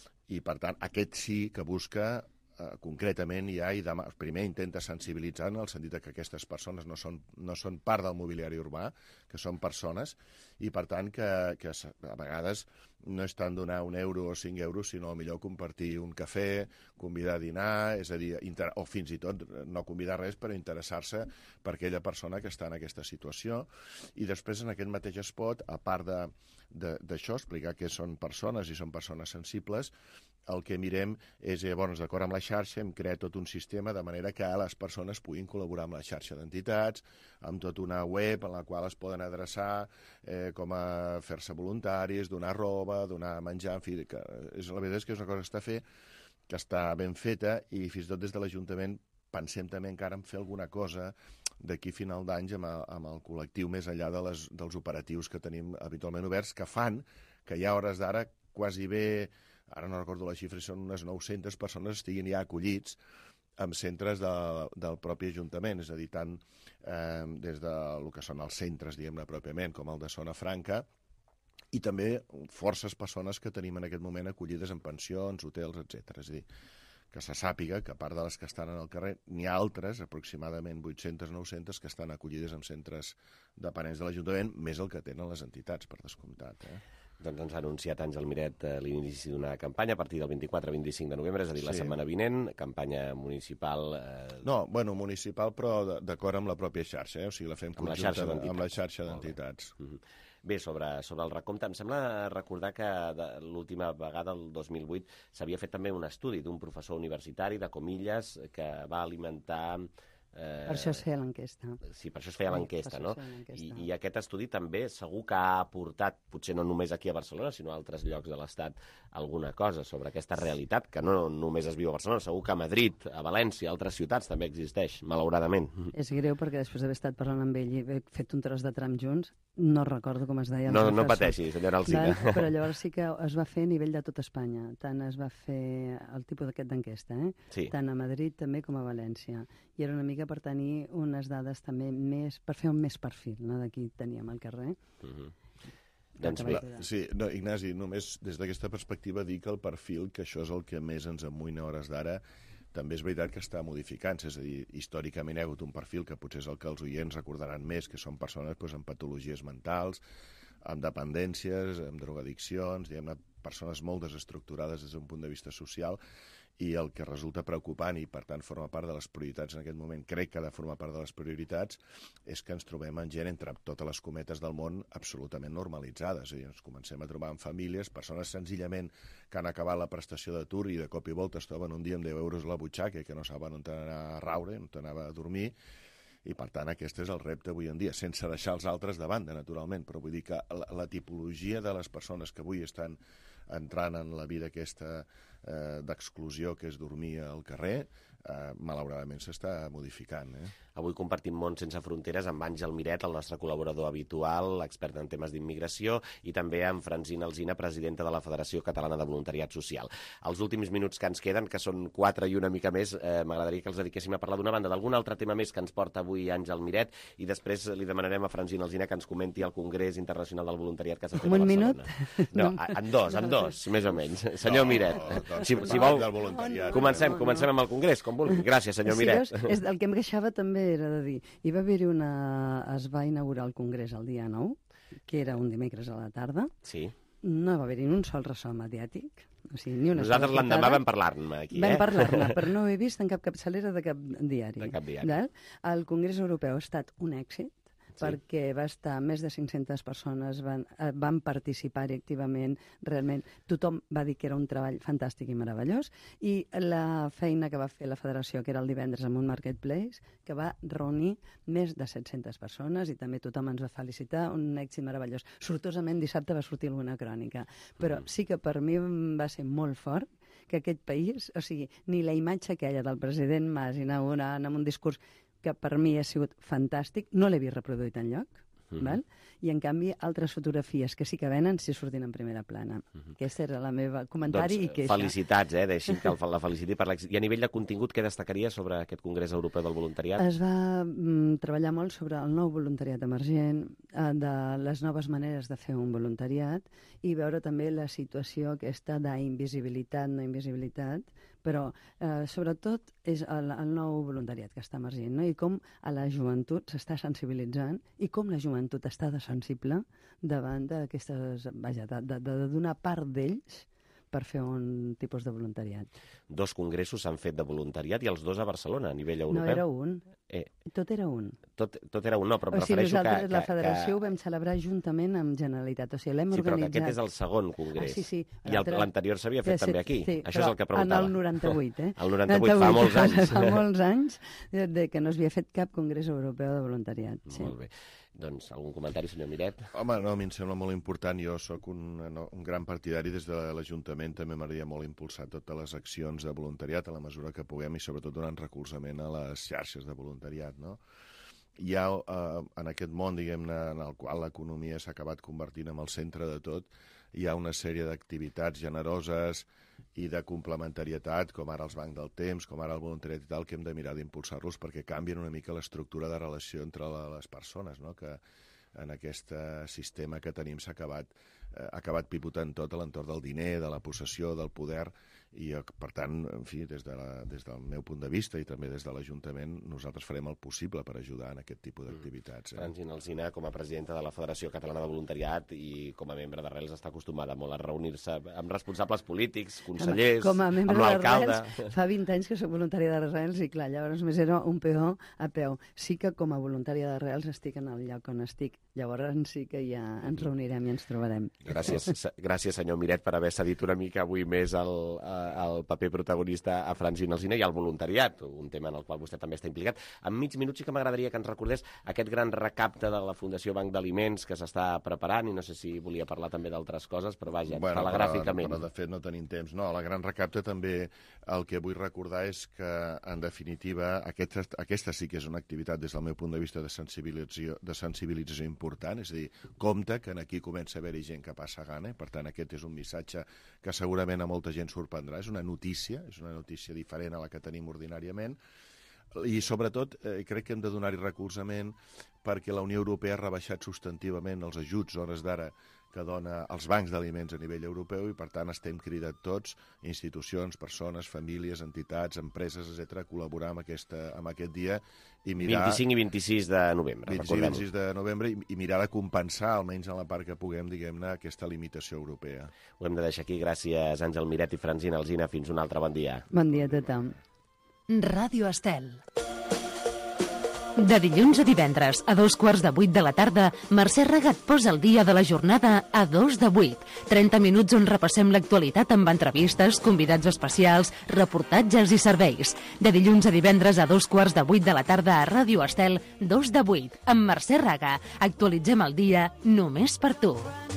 i per tant, aquest sí que busca eh, concretament ja, i demà, primer intenta sensibilitzar en el sentit que aquestes persones no són, no són part del mobiliari urbà, que són persones, i per tant que, que a vegades no és tant donar un euro o cinc euros, sinó millor compartir un cafè, convidar a dinar, és a dir, o fins i tot no convidar res, però interessar-se per aquella persona que està en aquesta situació. I després en aquest mateix spot, a part d'això, explicar que són persones i són persones sensibles, el que mirem és, llavors, d'acord amb la xarxa, hem creat tot un sistema de manera que les persones puguin col·laborar amb la xarxa d'entitats, amb tota una web en la qual es poden adreçar eh, com a fer-se voluntaris, donar roba, donar menjar, en fi, que és, la veritat és que és una cosa que està fer, que està ben feta, i fins i tot des de l'Ajuntament pensem també encara en fer alguna cosa d'aquí a final d'anys amb, amb el col·lectiu més enllà de les, dels operatius que tenim habitualment oberts, que fan que hi ha hores d'ara quasi bé, ara no recordo la xifra, són unes nou-centes persones estiguin ja acollits en centres de, del propi Ajuntament, és a dir, tant eh, des del que són els centres, diguem-ne, pròpiament, com el de Zona Franca, i també forces persones que tenim en aquest moment acollides en pensions, hotels, etcètera. És a dir, que se sàpiga que a part de les que estan en el carrer, n'hi ha altres, aproximadament vuit-centes nou-centes, que estan acollides en centres dependents de l'Ajuntament, més el que tenen les entitats, per descomptat, eh? Doncs ens ha anunciat Àngel Miret eh, l'inici d'una campanya a partir del vint-i-quatre vint-i-cinc de novembre, és a dir, la Sí. setmana vinent, campanya municipal... Eh... No, bueno, municipal, però d'acord amb la pròpia xarxa, eh? O sigui, la fem Amb la conjunta xarxa d'entitats. amb la xarxa d'entitats. Mm -hmm. Bé, sobre, sobre el recompte, em sembla recordar que l'última vegada, el dos mil vuit, s'havia fet també un estudi d'un professor universitari de Comillas que va alimentar... Eh... Per això es feia l'enquesta. Sí, per això es feia l'enquesta, no? I, I aquest estudi també segur que ha aportat, potser no només aquí a Barcelona, sinó a altres llocs de l'Estat, alguna cosa sobre aquesta realitat, que no només es viu a Barcelona, segur que a Madrid, a València, a altres ciutats també existeix, malauradament. És greu perquè després d'haver estat parlant amb ell i haver fet un tros de tram junts, no recordo com es deia. No, no pateixi, senyora Alsina. Però llavors sí que es va fer a nivell de tot Espanya. Tant es va fer el tipus d'aquest d'enquesta, eh? Sí. Tant a Madrid també com a València. I era una mica per tenir unes dades també més, per fer un més perfil, no? D'aquí teníem al carrer. Uh-huh. Doncs bé. Sí, no, Ignasi, només des d'aquesta perspectiva dir que el perfil, que això és el que més ens amoïna a hores d'ara, també és veritat que està modificant-se, és a dir, històricament hi ha hagut un perfil que potser és el que els oients recordaran més, que són persones doncs, amb patologies mentals, amb dependències, amb drogadiccions, diguem-ne, persones molt desestructurades des d'un punt de vista social, i el que resulta preocupant i, per tant, forma part de les prioritats en aquest moment, crec que ha de formar part de les prioritats, és que ens trobem en gent, entre totes les cometes del món, absolutament normalitzades. És a dir, ens comencem a trobar en famílies, persones senzillament que han acabat la prestació d'atur i de cop i volta es troben un dia amb deu euros a la butxaca i que no saben on anar a raure, on anar a dormir, i, per tant, aquest és el repte avui en dia, sense deixar els altres de banda, naturalment, però vull dir que la, la tipologia de les persones que avui estan entrant en la vida aquesta eh, d'exclusió, que és dormir al carrer, eh, malauradament s'està modificant. Eh? Avui compartim Món sense fronteres amb Àngel Miret, el nostre col·laborador habitual, expert en temes d'immigració, i també amb Francina Alsina, presidenta de la Federació Catalana de Voluntariat Social. Els últims minuts que ens queden, que són quatre i una mica més, eh, m'agradaria que els dediquéssim a parlar d'una banda d'algun altre tema més que ens porta avui Àngel Miret, i després li demanarem a Francina Alsina que ens comenti el Congrés Internacional del Voluntariat que s'ha fet a Barcelona. Un minut? No, en dos, en dos, més o menys. Senyor Miret, si, si vol, comencem, comencem amb el Congrés, com vulgui. Gràcies, senyor Miret. Sí, és, el que em queixava també era de dir, hi va haver-hi una... es va inaugurar el Congrés el dia nou, que era un dimecres a la tarda. Sí. No va haver-hi un sol ressò mediàtic. O sigui, ni una Nosaltres l'endemà vam parlar-ne aquí, vam eh? Vam parlar-ne, però no ho he vist en cap capçalera de cap diari. De cap diari. Val? El Congrés Europeu ha estat un èxit, sí, perquè va estar, més de cinc-centes persones van, van participar-hi activament, realment tothom va dir que era un treball fantàstic i meravellós, i la feina que va fer la federació, que era el divendres en un marketplace, que va reunir més de set-centes persones, i també tothom ens va felicitar, un èxit meravellós. Sortosament dissabte va sortir alguna crònica, però sí que per mi va ser molt fort que aquest país, o sigui, ni la imatge aquella del president Mas i anar una, anar amb un discurs que per mi ha sigut fantàstic, no l'he vist reproduït enlloc, mm-hmm. val? I en canvi altres fotografies que sí que venen sí sortint en primera plana. Mm-hmm. Aquesta era la meva comentari doncs, i queixa. Felicitats, eh? Deixi'm que la feliciti per l'èxit. I a nivell de contingut, què destacaria sobre aquest Congrés Europeu del Voluntariat? Es va mm, treballar molt sobre el nou voluntariat emergent, eh, de les noves maneres de fer un voluntariat, i veure també la situació aquesta d'invisibilitat, no invisibilitat, però eh, sobretot és el, el nou voluntariat que està emergent, no? I com a la joventut s'està sensibilitzant i com la joventut està de sensible davant d'aquestes, vaja, de, de, de donar part d'ells per fer un tipus de voluntariat. Dos congressos s'han fet de voluntariat i els dos a Barcelona, a nivell europeu. No, era un. Eh, tot era un. Tot, tot era un, no, però o em sigui, refereixo nosaltres, que... la federació que... ho vam celebrar juntament amb Generalitat. O sigui, l'hem sí, organitzat... Sí, però que aquest és el segon congrés. Ah, sí, sí. I l'anterior s'havia fet també aquí. Sí, això és el que preguntava. En el noranta-vuit, eh? El noranta-vuit, fa molts anys. Fa molts anys de que no s'havia fet cap congrés europeu de voluntariat. Sí. Molt bé. Doncs algun comentari, senyor Miret? Home, no, a mi em sembla molt important. Jo sóc un, no, un gran partidari des de l'Ajuntament. També m'agradaria molt impulsar totes les accions de voluntariat a la mesura que puguem i sobretot donant recolzament a les xarxes de voluntariat, no? Hi ha, eh, en aquest món, diguem-ne, en el qual l'economia s'ha acabat convertint en el centre de tot, hi ha una sèrie d'activitats generoses i de complementarietat, com ara els bancs del temps, com ara el voluntariat i tal, que hem de mirar d'impulsar-los perquè canvien una mica l'estructura de relació entre la, les persones, no? Que en aquest sistema que tenim s'ha acabat, eh, acabat pivotant tot a l'entorn del diner, de la possessió, del poder, I, per tant, en fi, des, de la, des del meu punt de vista i també des de l'Ajuntament, nosaltres farem el possible per ajudar en aquest tipus d'activitats. Eh? Francina Alsina, com a presidenta de la Federació Catalana de Voluntariat i com a membre d'Arrels, està acostumada molt a reunir-se amb responsables polítics, consellers, com a membre amb l'alcalde. d'Arrels, fa vint anys que soc voluntària d'Arrels i, clar, llavors més era un peó a peu. Sí que com a voluntària d'Arrels estic en el lloc on estic. Llavors sí que ja ens reunirem i ens trobarem. Gràcies, gràcies senyor Miret, per haver cedit una mica avui més el, el paper protagonista a Francina Alsina i al voluntariat, un tema en el qual vostè també està implicat. En mig minut sí que m'agradaria que ens recordés aquest gran recapte de la Fundació Banc d'Aliments que s'està preparant, i no sé si volia parlar també d'altres coses, però vaja, bueno, telegràficament. Però, però de fet no tenim temps. No, la gran recapte també el que vull recordar és que, en definitiva, aquesta, aquesta sí que és una activitat des del meu punt de vista de sensibilització, de sensibilització important, és a dir, compte que aquí comença a haver-hi gent que passa gana, per tant aquest és un missatge que segurament a molta gent sorprendrà, és una notícia, és una notícia diferent a la que tenim ordinàriament, i sobretot eh, crec que hem de donar-hi recolzament perquè la Unió Europea ha rebaixat substantivament els ajuts hores d'ara que dona als bancs d'aliments a nivell europeu i per tant estem cridats tots, institucions, persones, famílies, entitats, empreses, etcètera, a col·laborar amb, aquesta, amb aquest dia i mirar... vint-i-cinc i vint-i-sis de novembre, vint-i-cinc i vint-i-sis de novembre i, i mirar de compensar, almenys en la part que puguem, diguem-ne, aquesta limitació europea. Ho hem de deixar aquí. Gràcies, Àngel Miret i Francina Alsina. Fins un altre bon dia. Bon dia a tothom. Ràdio Estel. De dilluns a divendres, a dos quarts de vuit de la tarda, Mercè Raga et posa el dia de la jornada a dos de vuit. trenta minuts on repassem l'actualitat amb entrevistes, convidats especials, reportatges i serveis. De dilluns a divendres a dos quarts de vuit de la tarda a Ràdio Estel, dos de vuit, amb Mercè Raga. Actualitzem el dia només per tu.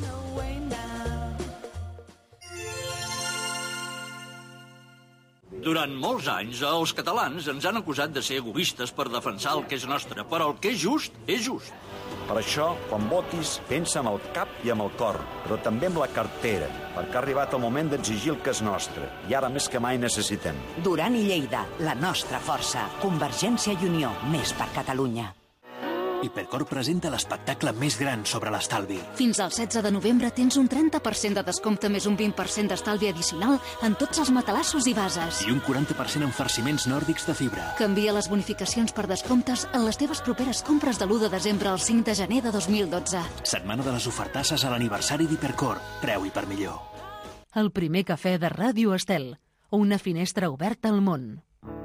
Durant molts anys, els catalans ens han acusat de ser egoistes per defensar el que és nostre, però el que és just, és just. Per això, quan votis, pensa amb el cap i amb el cor, però també amb la cartera, perquè ha arribat el moment d'exigir el que és nostre, i ara més que mai necessitem. Duran i Lleida, la nostra força. Convergència i Unió, més per Catalunya. Hipercor presenta l'espectacle més gran sobre l'estalvi. Fins al setze de novembre tens un trenta per cent de descompte més un vint per cent d'estalvi addicional en tots els matalassos i bases. I un quaranta per cent en farciments nòrdics de fibra. Canvia les bonificacions per descomptes en les teves properes compres de l'u de desembre al cinc de gener de dos mil dotze. Setmana de les ofertasses a l'aniversari d'Hipercor. Preu i per millor. El primer cafè de Ràdio Estel. Una finestra oberta al món.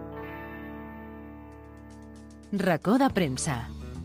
Racó de premsa.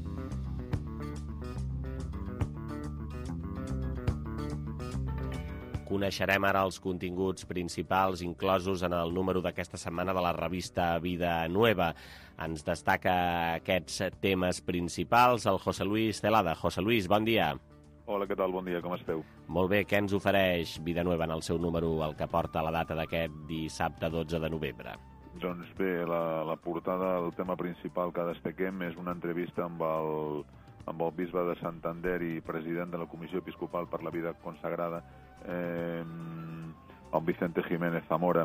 Coneixerem ara els continguts principals inclosos en el número d'aquesta setmana de la revista Vida Nueva. Ens destaca aquests temes principals el José Luis Celada. José Luis, bon dia. Hola, què tal? Bon dia, com esteu? Molt bé, què ens ofereix Vida Nueva en el seu número, el que porta la data d'aquest dissabte dotze de novembre? Doncs bé, la, la portada, el tema principal que destaquem és una entrevista amb el, amb el bisbe de Santander i president de la Comissió Episcopal per la Vida Consagrada, eh, amb Vicente Jiménez Zamora,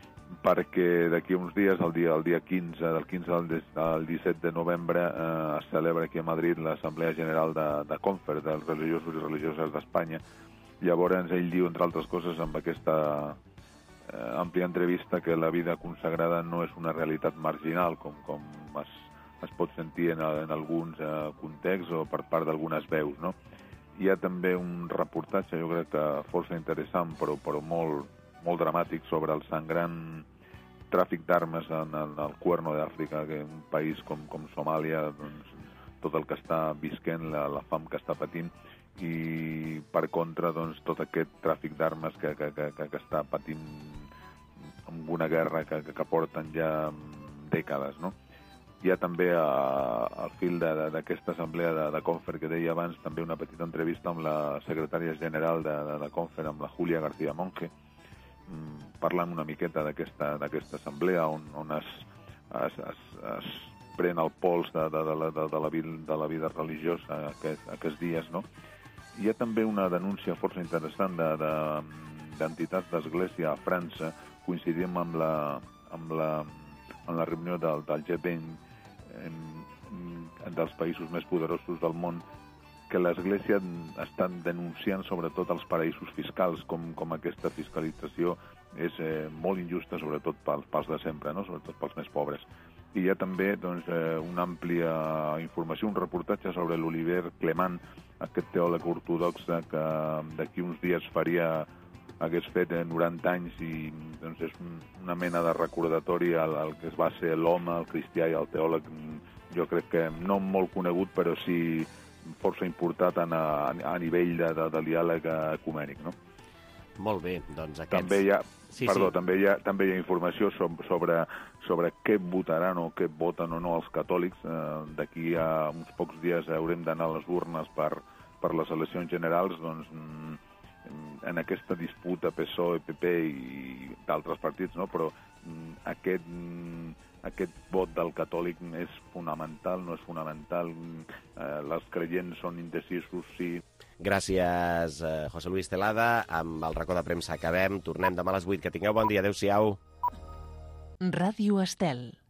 perquè d'aquí uns dies, el dia, el dia quinze, del quinze al disset de novembre, eh, es celebra aquí a Madrid l'Assemblea General de, de Confer, dels religiosos i religioses d'Espanya. Llavors ell diu, entre altres coses, amb aquesta eh, àmplia entrevista, que la vida consagrada no és una realitat marginal, com, com es, es pot sentir en, en alguns eh, contexts o per part d'algunes veus, no? Hi ha també un reportatge, jo crec que força interessant, però, però molt, molt dramàtic, sobre el sangrant tràfic d'armes en, en el Cuerno d'Àfrica, que un país com, com Somàlia, doncs, tot el que està visquent, la, la fam que està patint, i per contra, doncs, tot aquest tràfic d'armes que, que, que, que està patint amb una guerra que, que porten ja dècades, no? Hi ha també, a, al fil d'aquesta assemblea de, de Confer que deia abans, també una petita entrevista amb la secretària general de, de, de Confer, amb la Julia García Monge, parlant una miqueta d'aquesta assemblea on, on es, es, es, es pren el pols de, de, de, la, de, de, la, vida, de la vida religiosa aquest, aquests dies, no? Hi ha també una denúncia força interessant d'entitats de, de, d'església a França, coincidim amb la, amb la, en la reunió del, del G vint, en, en dels països més poderosos del món, que l'Església està denunciant sobretot els paraïsos fiscals, com, com aquesta fiscalització és eh, molt injusta, sobretot pels, pels de sempre, no? Sobretot pels més pobres. I hi ha també doncs, eh, una àmplia informació, un reportatge sobre l'Oliver Clement, aquest teòleg ortodox que d'aquí uns dies faria, hagués fet noranta anys, i doncs, és una mena de recordatori al, al que es va ser l'home, el cristià i el teòleg, jo crec que no molt conegut, però sí força important a, a nivell de, de, de diàleg ecumènic, no? Molt bé, doncs aquests... També hi ha, sí, perdó, sí. També, hi ha, també hi ha informació sobre, sobre què votaran o què voten o no els catòlics. Eh, D'aquí a uns pocs dies haurem d'anar a les urnes per, per les eleccions generals. Doncs, en aquesta disputa P S O E, P P i d'altres partits, no? Però aquest, aquest vot del catòlic és fonamental, no és fonamental. Eh, les creients són indecisos, sí. Gràcies, eh, José Luis Celada. Amb el racó de premsa acabem. Tornem demà a les vuit. Que tingueu bon dia. Adéu-siau. Ràdio Estel.